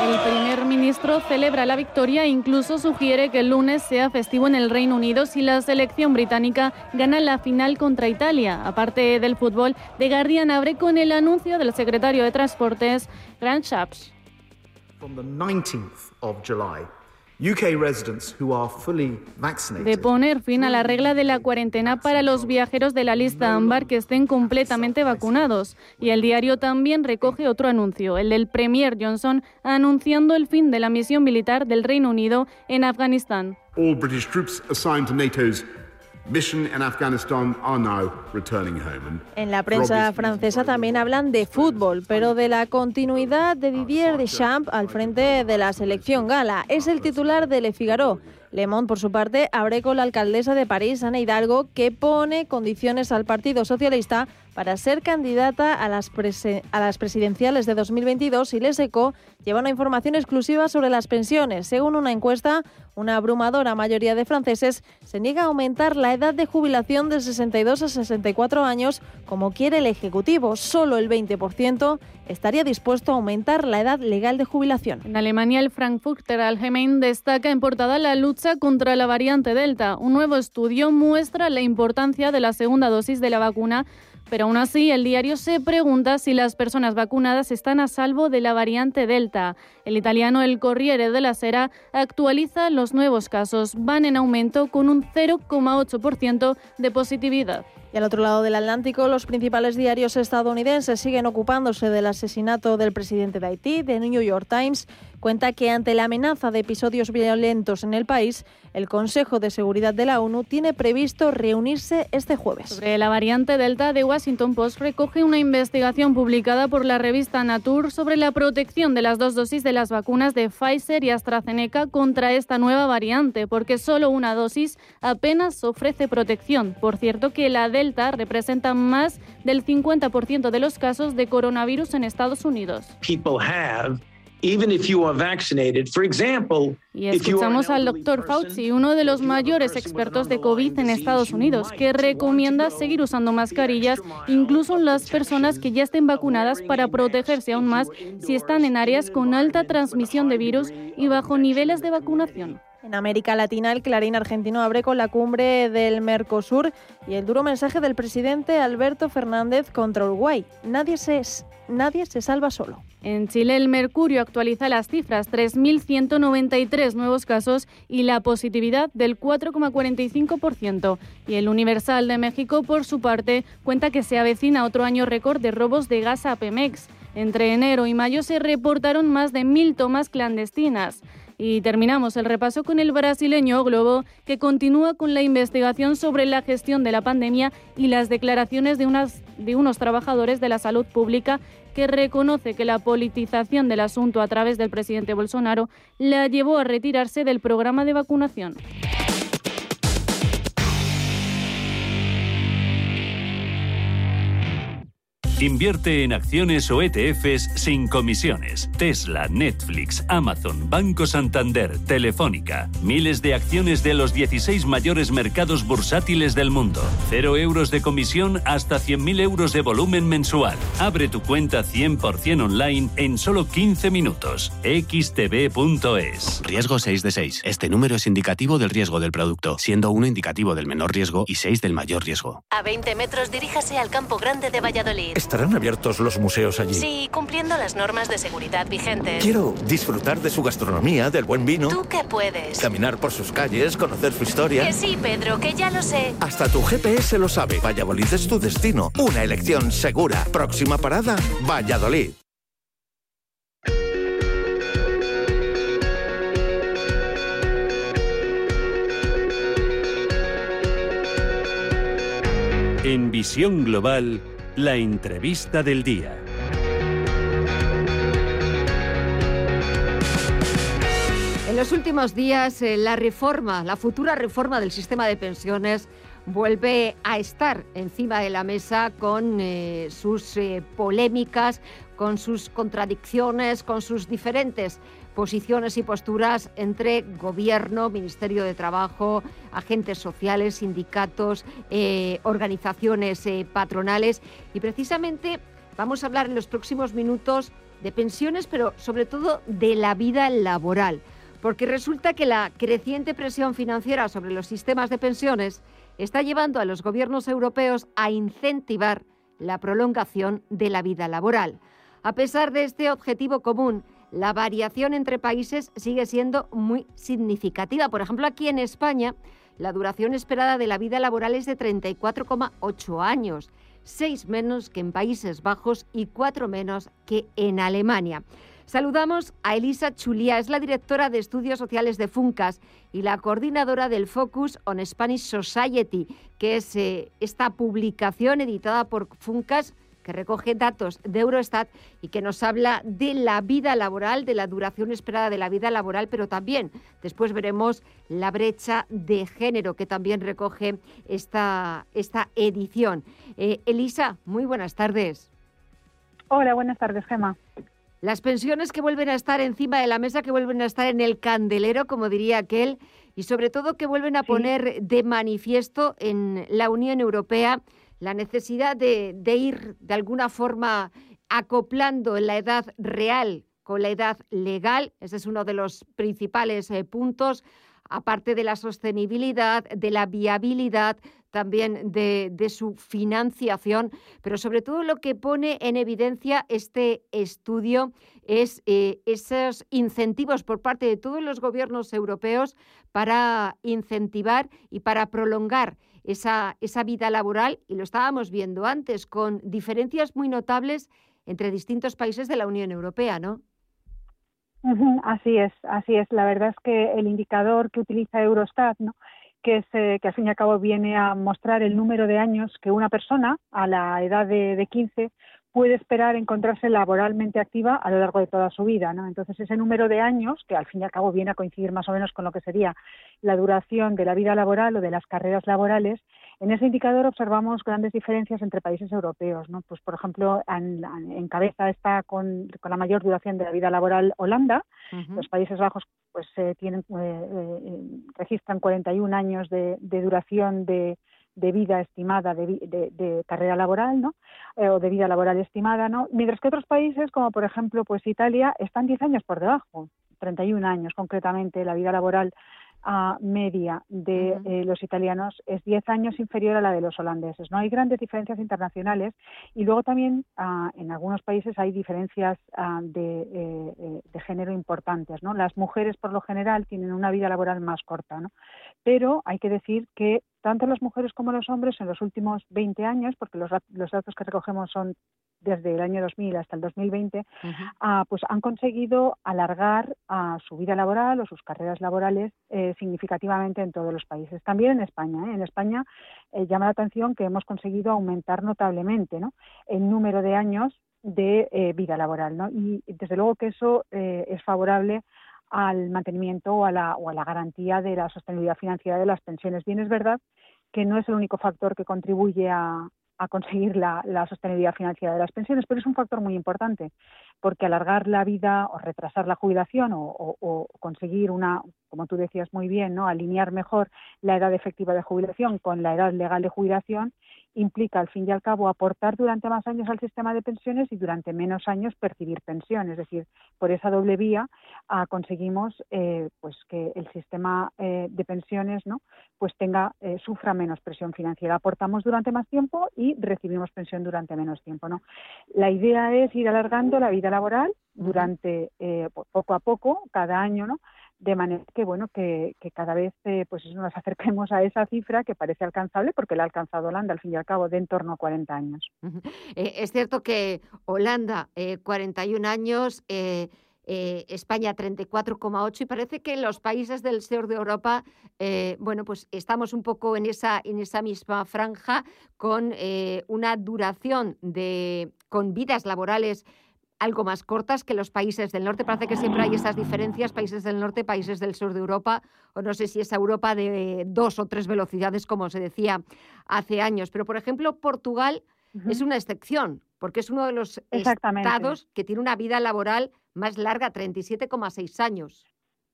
Speaker 4: El primer ministro celebra la victoria e incluso sugiere que el lunes sea festivo en el Reino Unido si la selección británica gana la final contra Italia. Aparte del fútbol, The Guardian abre con el anuncio del secretario de Transportes, Grant Shapps.
Speaker 5: From the 19th of July, UK residents who are fully vaccinated.
Speaker 4: De poner fin a la regla de la cuarentena para los viajeros de la lista ámbar que estén completamente vacunados. Y el diario también recoge otro anuncio, el del Premier Johnson, anunciando el fin de la misión militar del Reino Unido en Afganistán.
Speaker 18: All British troops assigned to NATO's mission in Afghanistan are now returning home.
Speaker 3: En la prensa francesa también hablan de fútbol, pero de la continuidad de Didier Deschamps al frente de la selección gala. Es el titular de Le Figaro. Le Monde, por su parte, abre con la alcaldesa de París, Ana Hidalgo, que pone condiciones al Partido Socialista para ser candidata a las presidenciales de 2022 y Les Echos lleva una información exclusiva sobre las pensiones. Según una encuesta, una abrumadora mayoría de franceses se niega a aumentar la edad de jubilación de 62 a 64 años como quiere el Ejecutivo. Solo el 20% estaría dispuesto a aumentar la edad legal de jubilación.
Speaker 4: En Alemania, el Frankfurter Allgemeine destaca en portada la lucha contra la variante Delta. Un nuevo estudio muestra la importancia de la segunda dosis de la vacuna, pero aún así el diario se pregunta si las personas vacunadas están a salvo de la variante Delta. El italiano El Corriere della Sera actualiza los nuevos casos. Van en aumento con un 0,8% de positividad.
Speaker 3: Y al otro lado del Atlántico, los principales diarios estadounidenses siguen ocupándose del asesinato del presidente de Haití. The New York Times cuenta que ante la amenaza de episodios violentos en el país, el Consejo de Seguridad de la ONU tiene previsto reunirse este jueves.
Speaker 4: Sobre la variante Delta, The Washington Post recoge una investigación publicada por la revista Nature sobre la protección de las dos dosis de las vacunas de Pfizer y AstraZeneca contra esta nueva variante, porque solo una dosis apenas ofrece protección. Por cierto, que la Delta representa más del 50% de los casos de coronavirus en Estados Unidos. Y escuchamos al doctor Fauci, uno de los mayores expertos de COVID en Estados Unidos, que recomienda seguir usando mascarillas, incluso en las personas que ya estén vacunadas, para protegerse aún más si están en áreas con alta transmisión de virus y bajo niveles de vacunación.
Speaker 3: En América Latina, el Clarín argentino abre con la cumbre del Mercosur y el duro mensaje del presidente Alberto Fernández contra Uruguay. Nadie se salva solo.
Speaker 4: En Chile, el Mercurio actualiza las cifras, 3.193 nuevos casos y la positividad del 4,45%. Y el Universal de México, por su parte, cuenta que se avecina otro año récord de robos de gas a Pemex. Entre enero y mayo se reportaron más de 1.000 tomas clandestinas. Y terminamos el repaso con el brasileño Globo, que continúa con la investigación sobre la gestión de la pandemia y las declaraciones de unos trabajadores de la salud pública, que reconoce que la politización del asunto a través del presidente Bolsonaro la llevó a retirarse del programa de vacunación.
Speaker 13: Invierte en acciones o ETFs sin comisiones. Tesla, Netflix, Amazon, Banco Santander, Telefónica. Miles de acciones de los 16 mayores mercados bursátiles del mundo. 0 euros de comisión hasta 100.000 euros de volumen mensual. Abre tu cuenta 100% online en solo 15 minutos. xtb.es.
Speaker 19: Riesgo 6 de 6. Este número es indicativo del riesgo del producto, siendo 1 indicativo del menor riesgo y 6 del mayor riesgo.
Speaker 20: A 20 metros diríjase al Campo Grande de Valladolid.
Speaker 21: ¿Estarán abiertos los museos allí?
Speaker 20: Sí, cumpliendo las normas de seguridad vigentes.
Speaker 21: Quiero disfrutar de su gastronomía, del buen vino.
Speaker 20: ¿Tú qué puedes?
Speaker 21: Caminar por sus calles, conocer su historia.
Speaker 20: Que sí, Pedro, que ya lo sé.
Speaker 21: Hasta tu GPS lo sabe. Valladolid es tu destino. Una elección segura. Próxima parada, Valladolid.
Speaker 13: En Visión Global, la entrevista del día.
Speaker 1: En los últimos días, la futura reforma del sistema de pensiones vuelve a estar encima de la mesa con sus polémicas, con sus contradicciones, con sus diferentes posiciones y posturas entre Gobierno, Ministerio de Trabajo, agentes sociales, sindicatos, organizaciones patronales. Y precisamente vamos a hablar en los próximos minutos de pensiones, pero sobre todo de la vida laboral. Porque resulta que la creciente presión financiera sobre los sistemas de pensiones está llevando a los gobiernos europeos a incentivar la prolongación de la vida laboral. A pesar de este objetivo común, la variación entre países sigue siendo muy significativa. Por ejemplo, aquí en España, la duración esperada de la vida laboral es de 34,8 años, 6 menos que en Países Bajos y 4 menos que en Alemania. Saludamos a Elisa Chulia, es la directora de Estudios Sociales de Funcas y la coordinadora del Focus on Spanish Society, que es esta publicación editada por Funcas que recoge datos de Eurostat y que nos habla de la vida laboral, de la duración esperada de la vida laboral, pero también después veremos la brecha de género que también recoge esta edición. Elisa, muy buenas tardes.
Speaker 6: Hola, buenas tardes, Gemma.
Speaker 1: Las pensiones que vuelven a estar encima de la mesa, que vuelven a estar en el candelero, como diría aquel, y sobre todo que vuelven a poner de manifiesto en la Unión Europea la necesidad de ir de alguna forma acoplando la edad real con la edad legal. Ese es uno de los principales puntos, aparte de la sostenibilidad, de la viabilidad, también de su financiación, pero sobre todo lo que pone en evidencia este estudio es esos incentivos por parte de todos los gobiernos europeos para incentivar y para prolongar esa vida laboral, y lo estábamos viendo antes, con diferencias muy notables entre distintos países de la Unión Europea, ¿no?
Speaker 6: Así es. La verdad es que el indicador que utiliza Eurostat, ¿no?, que al fin y al cabo viene a mostrar el número de años que una persona a la edad de 15 puede esperar encontrarse laboralmente activa a lo largo de toda su vida, ¿no? Entonces, ese número de años, que al fin y al cabo viene a coincidir más o menos con lo que sería la duración de la vida laboral o de las carreras laborales, en ese indicador observamos grandes diferencias entre países europeos, ¿no? Pues, por ejemplo, en cabeza está con la mayor duración de la vida laboral Holanda. Los Países Bajos pues registran 41 años de duración de vida estimada, de carrera laboral, ¿no? O de vida laboral estimada, ¿no? Mientras que otros países, como por ejemplo pues Italia, están 10 años por debajo, 31 años concretamente. La vida laboral media de los italianos es 10 años inferior a la de los holandeses, ¿no? Hay grandes diferencias internacionales y luego también en algunos países hay diferencias de género importantes, ¿no? Las mujeres por lo general tienen una vida laboral más corta, ¿no? Pero hay que decir que tanto las mujeres como los hombres en los últimos 20 años, porque los datos que recogemos son desde el año 2000 hasta el 2020, pues han conseguido alargar su vida laboral o sus carreras laborales significativamente en todos los países. También en España. En España llama la atención que hemos conseguido aumentar notablemente, ¿no?, el número de años de vida laboral, ¿no? Y desde luego que eso es favorable al mantenimiento o a la garantía de la sostenibilidad financiera de las pensiones. Bien, es verdad que no es el único factor que contribuye a conseguir la sostenibilidad financiera de las pensiones, pero es un factor muy importante, porque alargar la vida o retrasar la jubilación o conseguir como tú decías muy bien, ¿no?, alinear mejor la edad efectiva de jubilación con la edad legal de jubilación, implica al fin y al cabo aportar durante más años al sistema de pensiones y durante menos años percibir pensión. Es decir, por esa doble vía conseguimos pues que el sistema de pensiones, ¿no?, pues sufra menos presión financiera. Aportamos durante más tiempo y recibimos pensión durante menos tiempo, ¿no? La idea es ir alargando la vida laboral durante poco a poco, cada año, ¿no?, de manera que cada vez pues nos acerquemos a esa cifra que parece alcanzable, porque la ha alcanzado Holanda al fin y al cabo, de en torno a 40 años.
Speaker 1: Es cierto que Holanda 41 años, España 34,8, y parece que en los países del sur de Europa pues estamos un poco en esa misma franja, con una duración con vidas laborales algo más cortas que los países del norte. Parece que siempre hay esas diferencias, países del norte, países del sur de Europa, o no sé si es Europa de 2 o 3 velocidades, como se decía hace años. Pero, por ejemplo, Portugal es una excepción, porque es uno de los estados que tiene una vida laboral más larga, 37,6 años.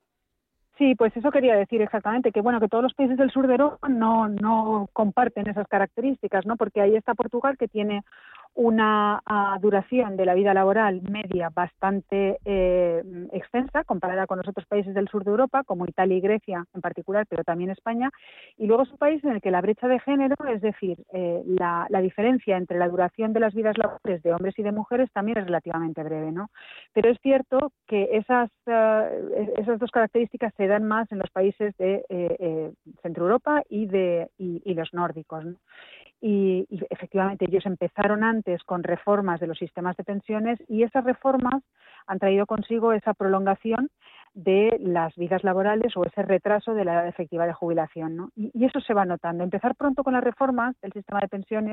Speaker 6: Sí, pues eso quería decir exactamente, que que todos los países del sur de Europa no comparten esas características, ¿no? Porque ahí está Portugal, que tiene una duración de la vida laboral media bastante extensa comparada con los otros países del sur de Europa, como Italia y Grecia en particular, pero también España, y luego es un país en el que la brecha de género, es decir, la diferencia entre la duración de las vidas laborales de hombres y de mujeres también es relativamente breve, ¿no? Pero es cierto que esas dos características se dan más en los países de Centro Europa y los nórdicos, ¿no? Y efectivamente ellos empezaron antes con reformas de los sistemas de pensiones y esas reformas han traído consigo esa prolongación de las vidas laborales o ese retraso de la edad efectiva de jubilación, ¿no? Y eso se va notando. Empezar pronto con las reformas del sistema de pensiones,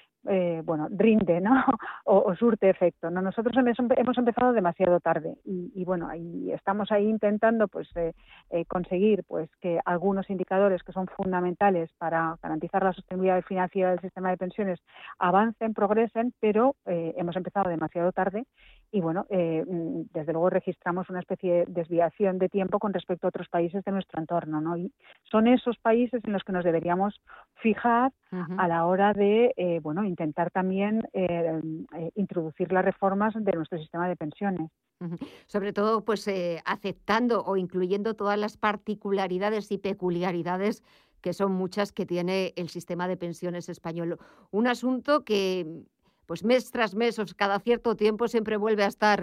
Speaker 6: rinde, ¿no? o surte efecto, ¿no? Nosotros hemos empezado demasiado tarde y estamos ahí intentando conseguir que algunos indicadores que son fundamentales para garantizar la sostenibilidad financiera del sistema de pensiones avancen, progresen, pero hemos empezado demasiado tarde y desde luego registramos una especie de desviación de tiempo con respecto a otros países de nuestro entorno, ¿no? Y son esos países en los que nos deberíamos fijar a la hora de intentar también introducir las reformas de nuestro sistema de pensiones.
Speaker 1: Sobre todo, aceptando o incluyendo todas las particularidades y peculiaridades que son muchas que tiene el sistema de pensiones español. Un asunto que mes tras mes o cada cierto tiempo siempre vuelve a estar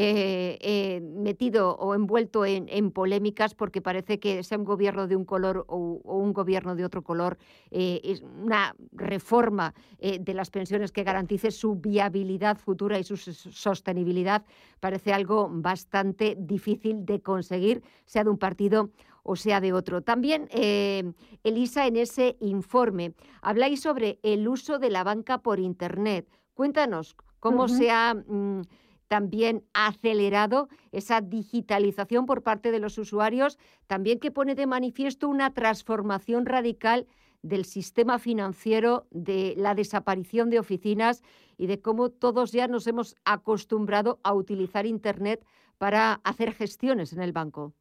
Speaker 1: metido o envuelto en polémicas porque parece que sea un gobierno de un color o un gobierno de otro color, es una reforma de las pensiones que garantice su viabilidad futura y su sostenibilidad parece algo bastante difícil de conseguir, sea de un partido o sea de otro. También, Elisa, en ese informe habláis sobre el uso de la banca por Internet. Cuéntanos cómo se ha también acelerado esa digitalización por parte de los usuarios, también que pone de manifiesto una transformación radical del sistema financiero, de la desaparición de oficinas y de cómo todos ya nos hemos acostumbrado a utilizar Internet para hacer gestiones en el banco.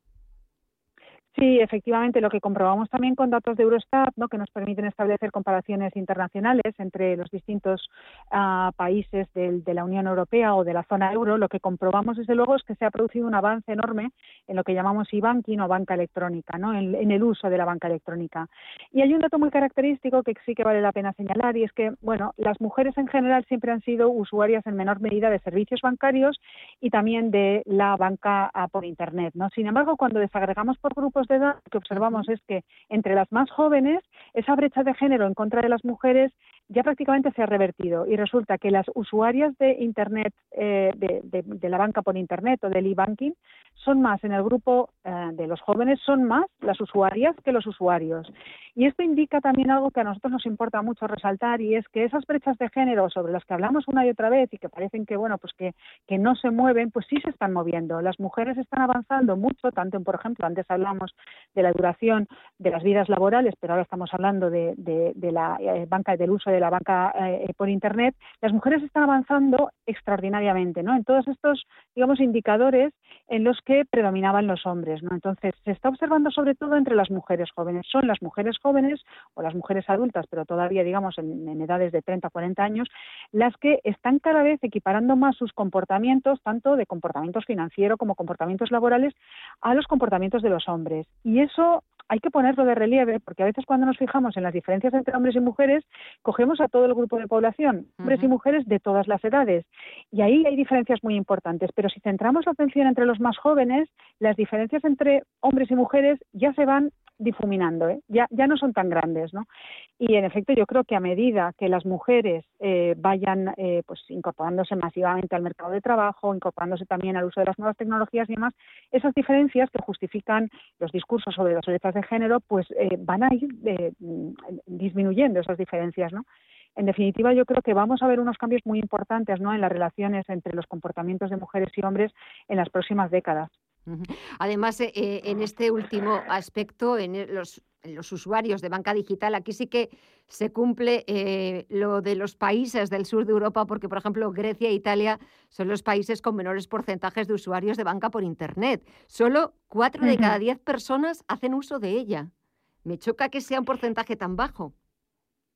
Speaker 6: Sí, efectivamente, lo que comprobamos también con datos de Eurostat, ¿no?, que nos permiten establecer comparaciones internacionales entre los distintos países de la Unión Europea o de la zona euro, lo que comprobamos desde luego es que se ha producido un avance enorme en lo que llamamos e-banking o banca electrónica, ¿no?, en el uso de la banca electrónica. Y hay un dato muy característico que sí que vale la pena señalar y es que, las mujeres en general siempre han sido usuarias en menor medida de servicios bancarios y también de la banca por Internet, ¿no? Sin embargo, cuando desagregamos por grupos de edad, lo que observamos es que entre las más jóvenes esa brecha de género en contra de las mujeres ya prácticamente se ha revertido y resulta que las usuarias de Internet, de la banca por Internet o del e-banking, son más en el grupo de los jóvenes, son más las usuarias que los usuarios. Y esto indica también algo que a nosotros nos importa mucho resaltar y es que esas brechas de género sobre las que hablamos una y otra vez y que parecen que no se mueven, pues sí se están moviendo. Las mujeres están avanzando mucho, tanto en, por ejemplo, antes hablamos de la duración de las vidas laborales, pero ahora estamos hablando de la banca, del uso de la banca por Internet. Las mujeres están avanzando extraordinariamente, ¿no?, en todos estos, indicadores en los que predominaban los hombres, ¿no? Entonces, se está observando sobre todo entre las mujeres jóvenes. Son las mujeres jóvenes o las mujeres adultas, pero todavía, en edades de 30 a 40 años, las que están cada vez equiparando más sus comportamientos, tanto de comportamientos financieros como comportamientos laborales, a los comportamientos de los hombres. Y eso hay que ponerlo de relieve, porque a veces cuando nos fijamos en las diferencias entre hombres y mujeres, cogemos a todo el grupo de población, hombres y mujeres de todas las edades. Y ahí hay diferencias muy importantes, pero si centramos la atención entre los más jóvenes, las diferencias entre hombres y mujeres ya se van difuminando, ya no son tan grandes, ¿no? Y en efecto yo creo que a medida que las mujeres vayan incorporándose masivamente al mercado de trabajo, incorporándose también al uso de las nuevas tecnologías y demás, esas diferencias que justifican los discursos sobre las brechas de género, van a ir disminuyendo esas diferencias, ¿no? En definitiva, yo creo que vamos a ver unos cambios muy importantes, ¿no?, en las relaciones entre los comportamientos de mujeres y hombres en las próximas décadas.
Speaker 1: Además, en este último aspecto, en los usuarios de banca digital, aquí sí que se cumple lo de los países del sur de Europa, porque, por ejemplo, Grecia e Italia son los países con menores porcentajes de usuarios de banca por Internet. Solo 4 de cada 10 personas hacen uso de ella. Me choca que sea un porcentaje tan bajo.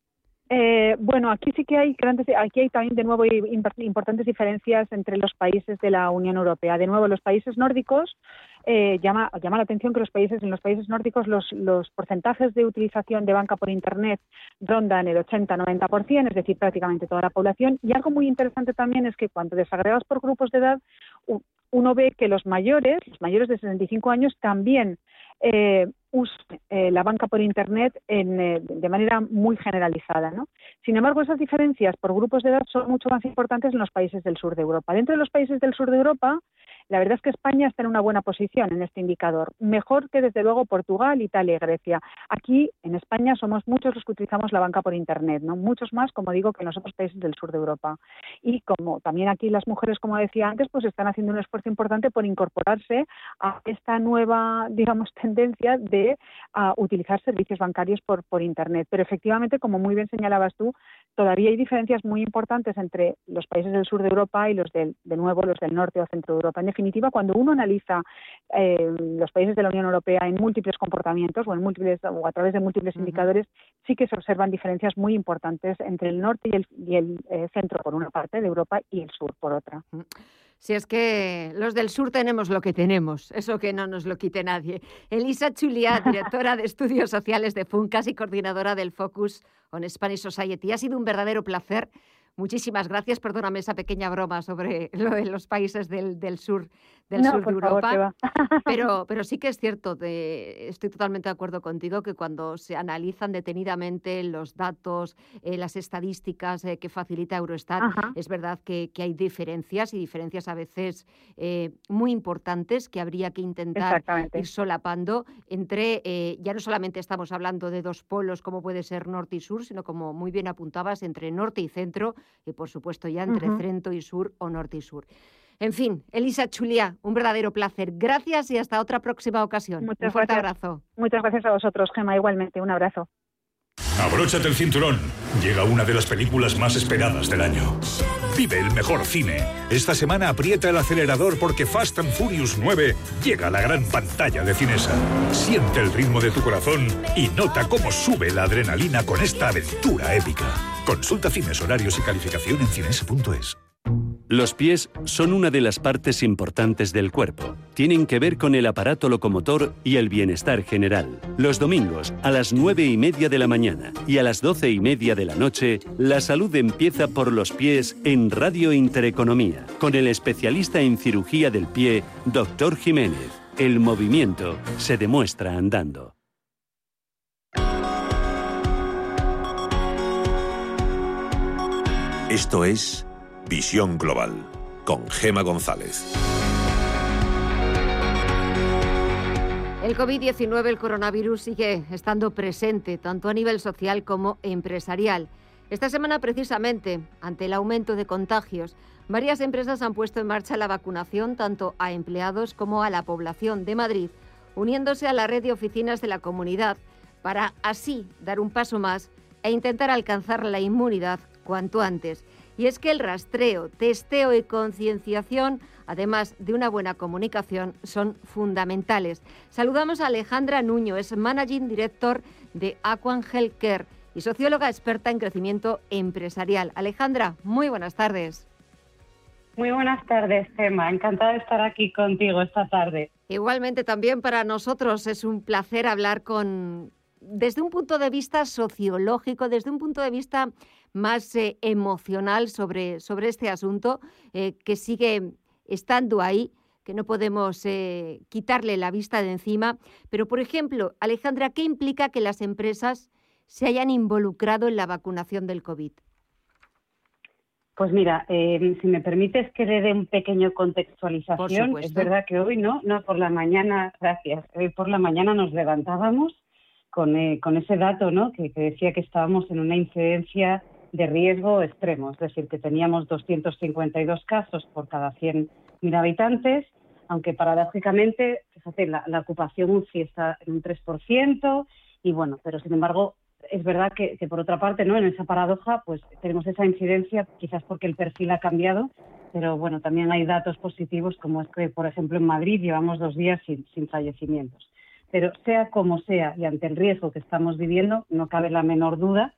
Speaker 6: Bueno, aquí sí que hay también de nuevo importantes diferencias entre los países de la Unión Europea. De nuevo, los países nórdicos, llama la atención que en los países nórdicos los porcentajes de utilización de banca por Internet rondan el 80-90%, es decir, prácticamente toda la población. Y algo muy interesante también es que cuando desagregas por grupos de edad, uno ve que los mayores de 65 años también usan la banca por Internet de manera muy generalizada, ¿no? Sin embargo, esas diferencias por grupos de edad son mucho más importantes en los países del sur de Europa. Dentro de los países del sur de Europa, la verdad es que España está en una buena posición en este indicador, mejor que desde luego Portugal, Italia y Grecia. Aquí en España somos muchos los que utilizamos la banca por Internet, ¿no? Muchos más, como digo, que en los otros países del sur de Europa. Y como también aquí las mujeres, como decía antes, pues están haciendo un esfuerzo importante por incorporarse a esta nueva, digamos, tendencia de utilizar servicios bancarios por Internet. Pero efectivamente, como muy bien señalabas tú, todavía hay diferencias muy importantes entre los países del sur de Europa y los del norte o centro de Europa. En definitiva, cuando uno analiza los países de la Unión Europea en múltiples comportamientos o a través de múltiples indicadores, sí que se observan diferencias muy importantes entre el norte y el centro por una parte de Europa y el sur por otra.
Speaker 1: Si es que los del sur tenemos lo que tenemos, eso que no nos lo quite nadie. Elisa Chuliá, directora de Estudios Sociales de Funcas y coordinadora del Focus on Spanish Society. Ha sido un verdadero placer. Muchísimas gracias. Perdóname esa pequeña broma sobre lo de los países del sur de Europa. Pero sí que es cierto, estoy totalmente de acuerdo contigo, que cuando se analizan detenidamente los datos, las estadísticas que facilita Eurostat, es verdad que hay diferencias a veces muy importantes que habría que intentar ir solapando entre, ya no solamente estamos hablando de dos polos como puede ser norte y sur, sino como muy bien apuntabas, entre norte y centro, y por supuesto ya entre centro y sur o norte y sur. En fin, Elisa Chuliá, un verdadero placer. Gracias y hasta otra próxima ocasión. Un fuerte abrazo.
Speaker 6: Muchas gracias a vosotros, Gemma, igualmente. Un abrazo.
Speaker 7: Abróchate el cinturón. Llega una de las películas más esperadas del año. Vive el mejor cine. Esta semana aprieta el acelerador porque Fast and Furious 9 llega a la gran pantalla de Cinesa. Siente el ritmo de tu corazón y nota cómo sube la adrenalina con esta aventura épica. Consulta cines, horarios y calificación en cinesa.es.
Speaker 13: Los pies son una de las partes importantes del cuerpo. Tienen que ver con el aparato locomotor y el bienestar general. Los domingos, a las 9:30 de la mañana y a las 12:30 de la noche, la salud empieza por los pies en Radio Intereconomía, con el especialista en cirugía del pie, Dr. Jiménez. El movimiento se demuestra andando.
Speaker 2: Esto es Visión Global, con Gemma González.
Speaker 1: El COVID-19, el coronavirus, sigue estando presente tanto a nivel social como empresarial. Esta semana, precisamente, ante el aumento de contagios, varias empresas han puesto en marcha la vacunación tanto a empleados como a la población de Madrid, uniéndose a la red de oficinas de la comunidad para así dar un paso más e intentar alcanzar la inmunidad cuanto antes. Y es que el rastreo, testeo y concienciación, además de una buena comunicación, son fundamentales. Saludamos a Alejandra Nuño, es Managing Director de Aquan Healthcare y socióloga experta en crecimiento empresarial. Alejandra, muy buenas tardes.
Speaker 22: Muy buenas tardes, Gemma. Encantada de estar aquí contigo esta tarde.
Speaker 1: Igualmente también para nosotros es un placer hablar desde un punto de vista sociológico, desde un punto de vista más emocional sobre este asunto que sigue estando ahí, que no podemos quitarle la vista de encima. Pero, por ejemplo, Alejandra, ¿qué implica que las empresas se hayan involucrado en la vacunación del COVID?
Speaker 22: Pues mira, si me permites que le dé un pequeño contextualización. Es verdad que hoy no por la mañana, gracias, hoy por la mañana nos levantábamos con ese dato, ¿no? que decía que estábamos en una incidencia de riesgo extremo, es decir, que teníamos 252 casos por cada 100.000 habitantes, aunque paradójicamente, fíjate, la ocupación UCI está en un 3%, y bueno, pero sin embargo, es verdad que por otra parte, ¿no? En esa paradoja, pues tenemos esa incidencia, quizás porque el perfil ha cambiado, pero bueno, también hay datos positivos, como es que, por ejemplo, en Madrid llevamos 2 días sin fallecimientos. Pero sea como sea, y ante el riesgo que estamos viviendo, no cabe la menor duda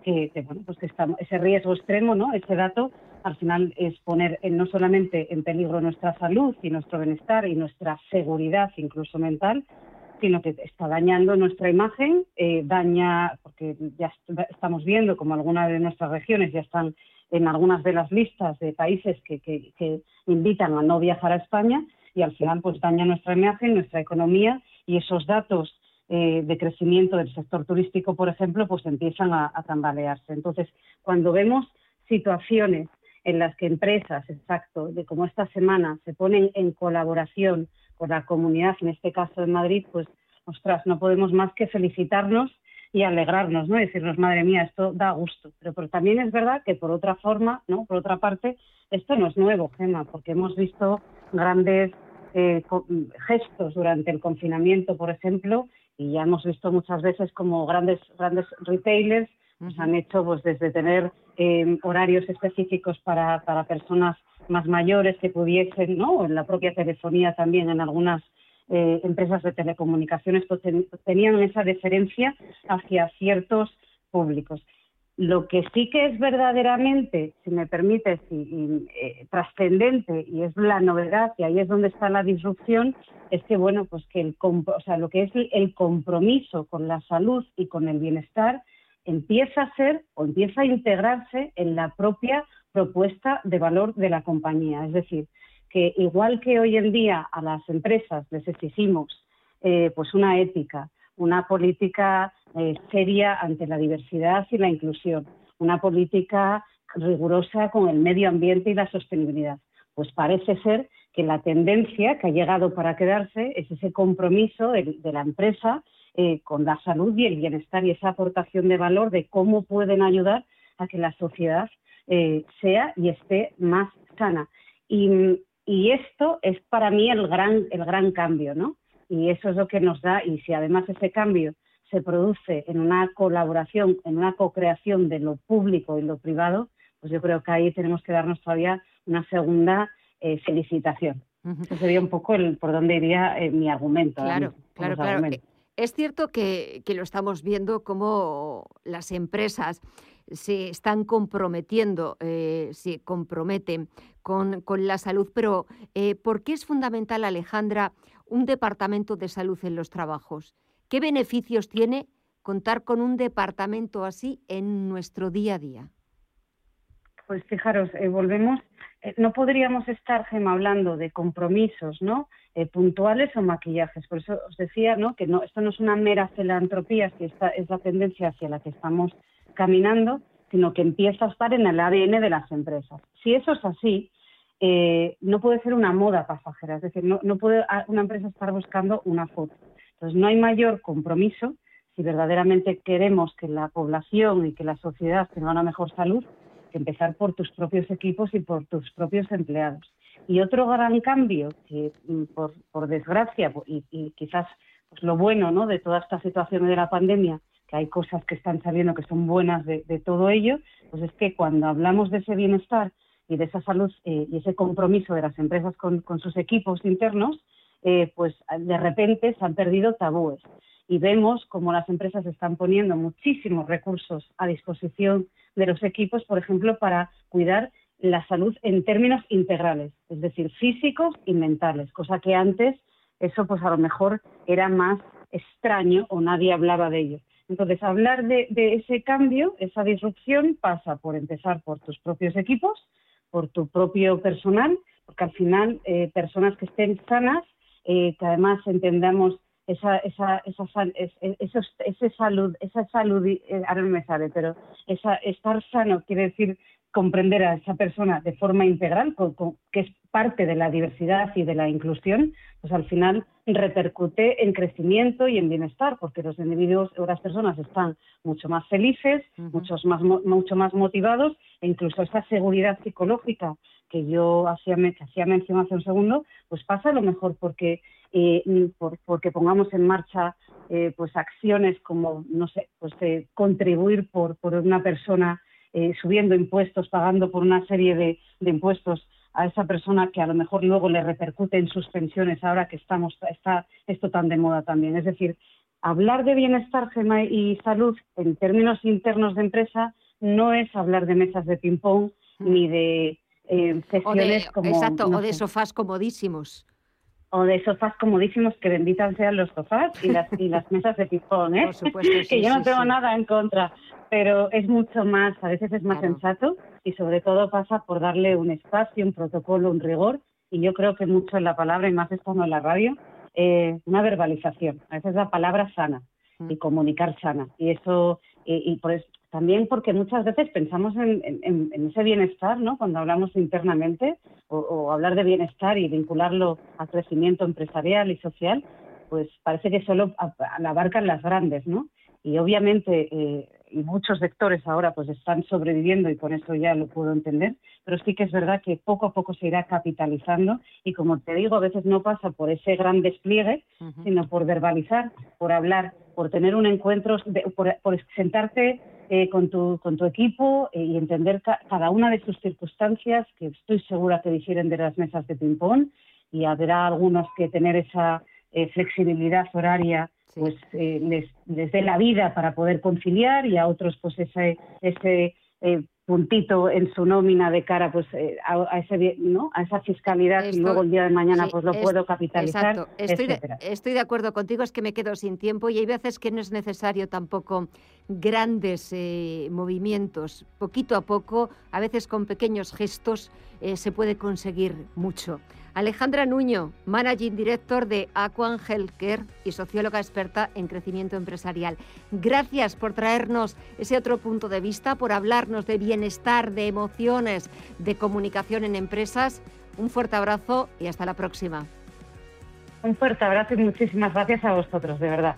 Speaker 22: bueno, pues que ese riesgo extremo, ¿no? Ese dato al final es poner no solamente en peligro nuestra salud y nuestro bienestar y nuestra seguridad incluso mental, sino que está dañando nuestra imagen, daña, porque ya estamos viendo como algunas de nuestras regiones ya están en algunas de las listas de países que invitan a no viajar a España, y al final pues daña nuestra imagen, nuestra economía, y esos datos de crecimiento del sector turístico, por ejemplo, pues empiezan a tambalearse. Entonces, cuando vemos situaciones en las que empresas, exacto, de como esta semana, se ponen en colaboración con la comunidad, en este caso en Madrid, pues, ostras, no podemos más que felicitarnos y alegrarnos, ¿no? Y decirnos, madre mía, esto da gusto. Pero también es verdad que por otra forma, ¿no? Por otra parte, esto no es nuevo, Gemma, porque hemos visto grandes gestos durante el confinamiento, por ejemplo, y ya hemos visto muchas veces como grandes retailers pues han hecho, pues desde tener horarios específicos para personas más mayores que pudiesen, ¿no? En la propia telefonía también, en algunas empresas de telecomunicaciones, pues tenían esa deferencia hacia ciertos públicos. Lo que sí que es verdaderamente, si me permites, trascendente, y es la novedad, y ahí es donde está la disrupción, es que, bueno, pues que lo que es el compromiso con la salud y con el bienestar empieza a integrarse en la propia propuesta de valor de la compañía. Es decir, que igual que hoy en día a las empresas les exigimos pues una ética, una política seria ante la diversidad y la inclusión, una política rigurosa con el medio ambiente y la sostenibilidad, pues parece ser que la tendencia que ha llegado para quedarse es ese compromiso de la empresa con la salud y el bienestar, y esa aportación de valor de cómo pueden ayudar a que la sociedad sea y esté más sana. Y esto es para mí el gran cambio, ¿no? Y eso es lo que nos da, y si además ese cambio se produce en una colaboración, en una co-creación de lo público y lo privado, pues yo creo que ahí tenemos que darnos todavía una segunda felicitación. Ese sería un poco por donde iría mi argumento.
Speaker 1: Claro. Es cierto que lo estamos viendo como las empresas se están comprometiendo, se comprometen con la salud, pero ¿por qué es fundamental, Alejandra, un departamento de salud en los trabajos? ¿Qué beneficios tiene contar con un departamento así en nuestro día a día?
Speaker 22: Pues fijaros, volvemos, no podríamos estar, Gemma, hablando de compromisos, ¿no? Puntuales o maquillajes. Por eso os decía, ¿no? Que esto no es una mera filantropía, que esta es la tendencia hacia la que estamos caminando, sino que empieza a estar en el ADN de las empresas. Si eso es así, no puede ser una moda pasajera, es decir, no puede una empresa estar buscando una foto. Entonces, no hay mayor compromiso si verdaderamente queremos que la población y que la sociedad tenga una mejor salud, que empezar por tus propios equipos y por tus propios empleados. Y otro gran cambio, que por desgracia, y quizás pues lo bueno, ¿no?, de toda esta situación de la pandemia, que hay cosas que están saliendo que son buenas de todo ello, pues es que cuando hablamos de ese bienestar y de esa salud y ese compromiso de las empresas con sus equipos internos, pues de repente se han perdido tabúes. Y vemos cómo las empresas están poniendo muchísimos recursos a disposición de los equipos, por ejemplo, para cuidar la salud en términos integrales, es decir, físicos y mentales, cosa que antes eso pues a lo mejor era más extraño o nadie hablaba de ello. Entonces, hablar de ese cambio, esa disrupción, pasa por empezar por tus propios equipos, por tu propio personal, porque al final personas que estén sanas, que además entendamos esa salud, ahora no me sale, pero estar sano quiere decir comprender a esa persona de forma integral, que es parte de la diversidad y de la inclusión, pues al final repercute en crecimiento y en bienestar, porque los individuos o las personas están mucho más felices, mucho más motivados, e incluso esa seguridad psicológica que yo hacía mención hace un segundo, pues pasa a lo mejor porque pongamos en marcha pues acciones como, no sé, pues contribuir por una persona subiendo impuestos, pagando por una serie de impuestos a esa persona que a lo mejor luego le repercute en sus pensiones ahora que está esto tan de moda también. Es decir, hablar de bienestar, Gemma, y salud en términos internos de empresa no es hablar de mesas de ping-pong ni de sesiones como...
Speaker 1: Exacto, o de sofás comodísimos.
Speaker 22: O de sofás comodísimos, que benditas sean los sofás y las mesas de ping-pong, ¿eh?
Speaker 1: Por supuesto, sí,
Speaker 22: que yo no tengo
Speaker 1: sí.
Speaker 22: nada en contra, pero es mucho más, a veces es más sensato y sobre todo pasa por darle un espacio, un protocolo, un rigor, y yo creo que mucho en la palabra, y más estando en la radio, una verbalización, a veces la palabra sana y comunicar sana, y eso, y por eso, también porque muchas veces pensamos en ese bienestar, ¿no? Cuando hablamos internamente, o hablar de bienestar y vincularlo al crecimiento empresarial y social, pues parece que solo abarcan las grandes, ¿no? Y obviamente, y muchos sectores ahora pues están sobreviviendo y con eso ya lo puedo entender, pero sí que es verdad que poco a poco se irá capitalizando y, como te digo, a veces no pasa por ese gran despliegue, sino por verbalizar, por hablar, por tener un encuentro, por sentarte con tu equipo y entender cada una de sus circunstancias, que estoy segura que difieren de las mesas de ping-pong, y habrá algunos que tener esa flexibilidad horaria pues les dé la vida para poder conciliar, y a otros pues ese puntito en su nómina de cara pues a ese, ¿no? A esa fiscalidad, y luego el día de mañana pues lo puedo capitalizar.
Speaker 1: Exacto. Estoy de acuerdo contigo, es que me quedo sin tiempo y hay veces que no es necesario tampoco grandes movimientos. Poquito a poco, a veces con pequeños gestos, se puede conseguir mucho. Alejandra Nuño, Managing Director de Aquan Healthcare y socióloga experta en crecimiento empresarial. Gracias por traernos ese otro punto de vista, por hablarnos de bienestar, de emociones, de comunicación en empresas. Un fuerte abrazo y hasta la próxima.
Speaker 22: Un fuerte abrazo y muchísimas gracias a vosotros, de verdad.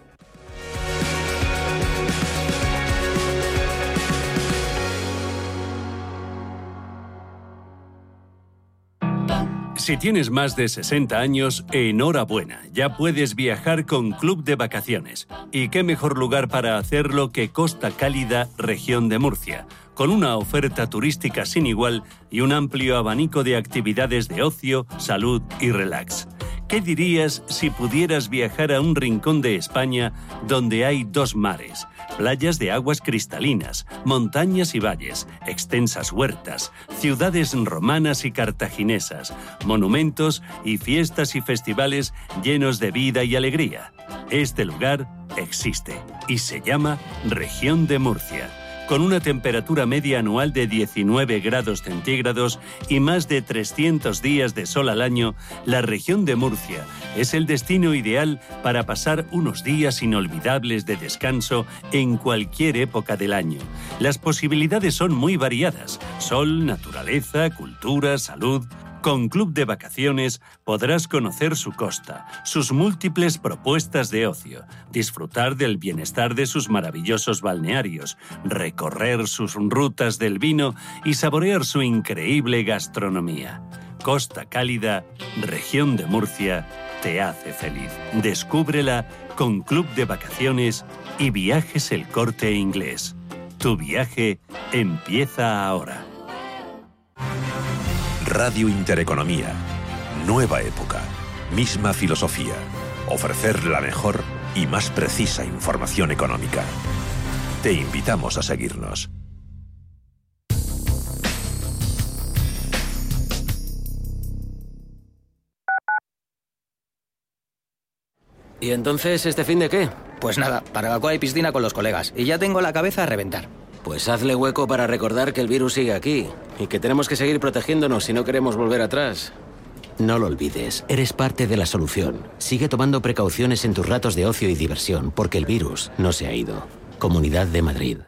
Speaker 13: Si tienes más de 60 años, enhorabuena, ya puedes viajar con Club de Vacaciones. Y qué mejor lugar para hacerlo que Costa Cálida, región de Murcia, con una oferta turística sin igual y un amplio abanico de actividades de ocio, salud y relax. ¿Qué dirías si pudieras viajar a un rincón de España donde hay 2 mares, playas de aguas cristalinas, montañas y valles, extensas huertas, ciudades romanas y cartaginesas, monumentos y fiestas y festivales llenos de vida y alegría? Este lugar existe y se llama Región de Murcia. Con una temperatura media anual de 19 grados centígrados y más de 300 días de sol al año, la región de Murcia es el destino ideal para pasar unos días inolvidables de descanso en cualquier época del año. Las posibilidades son muy variadas: sol, naturaleza, cultura, salud. Con Club de Vacaciones podrás conocer su costa, sus múltiples propuestas de ocio, disfrutar del bienestar de sus maravillosos balnearios, recorrer sus rutas del vino y saborear su increíble gastronomía. Costa Cálida, región de Murcia, te hace feliz. Descúbrela con Club de Vacaciones y Viajes El Corte Inglés. Tu viaje empieza ahora.
Speaker 2: Radio Intereconomía. Nueva época. Misma filosofía. Ofrecer la mejor y más precisa información económica. Te invitamos a seguirnos.
Speaker 8: ¿Y entonces este fin de qué?
Speaker 9: Pues nada, barbacoa y piscina con los colegas. Y ya tengo la cabeza a reventar.
Speaker 8: Pues hazle hueco para recordar que el virus sigue aquí y que tenemos que seguir protegiéndonos si no queremos volver atrás. No lo olvides, eres parte de la solución. Sigue tomando precauciones en tus ratos de ocio y diversión, porque el virus no se ha ido. Comunidad de Madrid.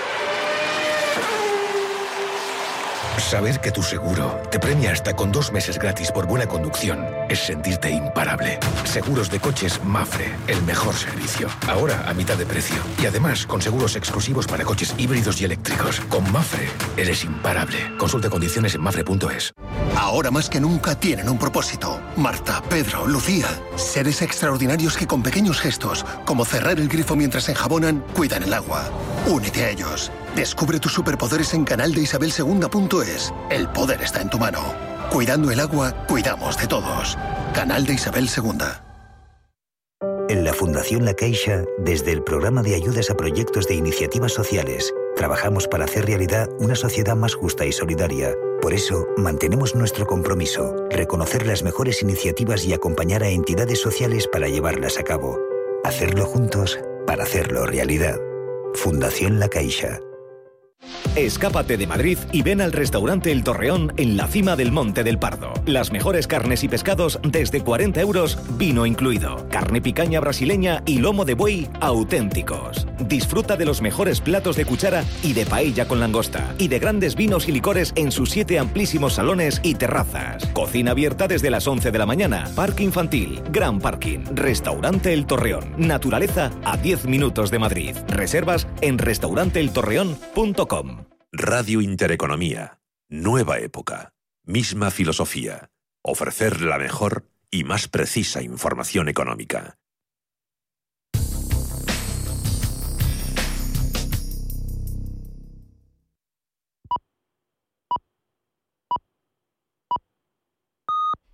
Speaker 23: Saber que tu seguro te premia hasta con 2 meses gratis por buena conducción es sentirte imparable. Seguros de coches Mapfre, el mejor servicio. Ahora a mitad de precio. Y además con seguros exclusivos para coches híbridos y eléctricos. Con Mapfre eres imparable. Consulta condiciones en mapfre.es.
Speaker 24: Ahora más que nunca tienen un propósito. Marta, Pedro, Lucía. Seres extraordinarios que con pequeños gestos, como cerrar el grifo mientras enjabonan, cuidan el agua. Únete a ellos. Descubre tus superpoderes en canaldeisabelsegunda.es. El poder está en tu mano. Cuidando el agua, cuidamos de todos. Canal de Isabel II.
Speaker 11: En la Fundación La Caixa, desde el programa de ayudas a proyectos de iniciativas sociales, trabajamos para hacer realidad una sociedad más justa y solidaria. Por eso, mantenemos nuestro compromiso, reconocer las mejores iniciativas y acompañar a entidades sociales para llevarlas a cabo. Hacerlo juntos para hacerlo realidad. Fundación La Caixa.
Speaker 12: Escápate de Madrid y ven al restaurante El Torreón en la cima del Monte del Pardo. Las mejores carnes y pescados desde 40 euros, vino incluido. Carne picaña brasileña y lomo de buey auténticos. Disfruta de los mejores platos de cuchara y de paella con langosta. Y de grandes vinos y licores en sus 7 amplísimos salones y terrazas. Cocina abierta desde las 11 de la mañana. Parque infantil, gran parking. Restaurante El Torreón. Naturaleza a 10 minutos de Madrid. Reservas en restauranteeltorreón.com.
Speaker 2: Radio Intereconomía. Nueva época. Misma filosofía. Ofrecer la mejor y más precisa información económica.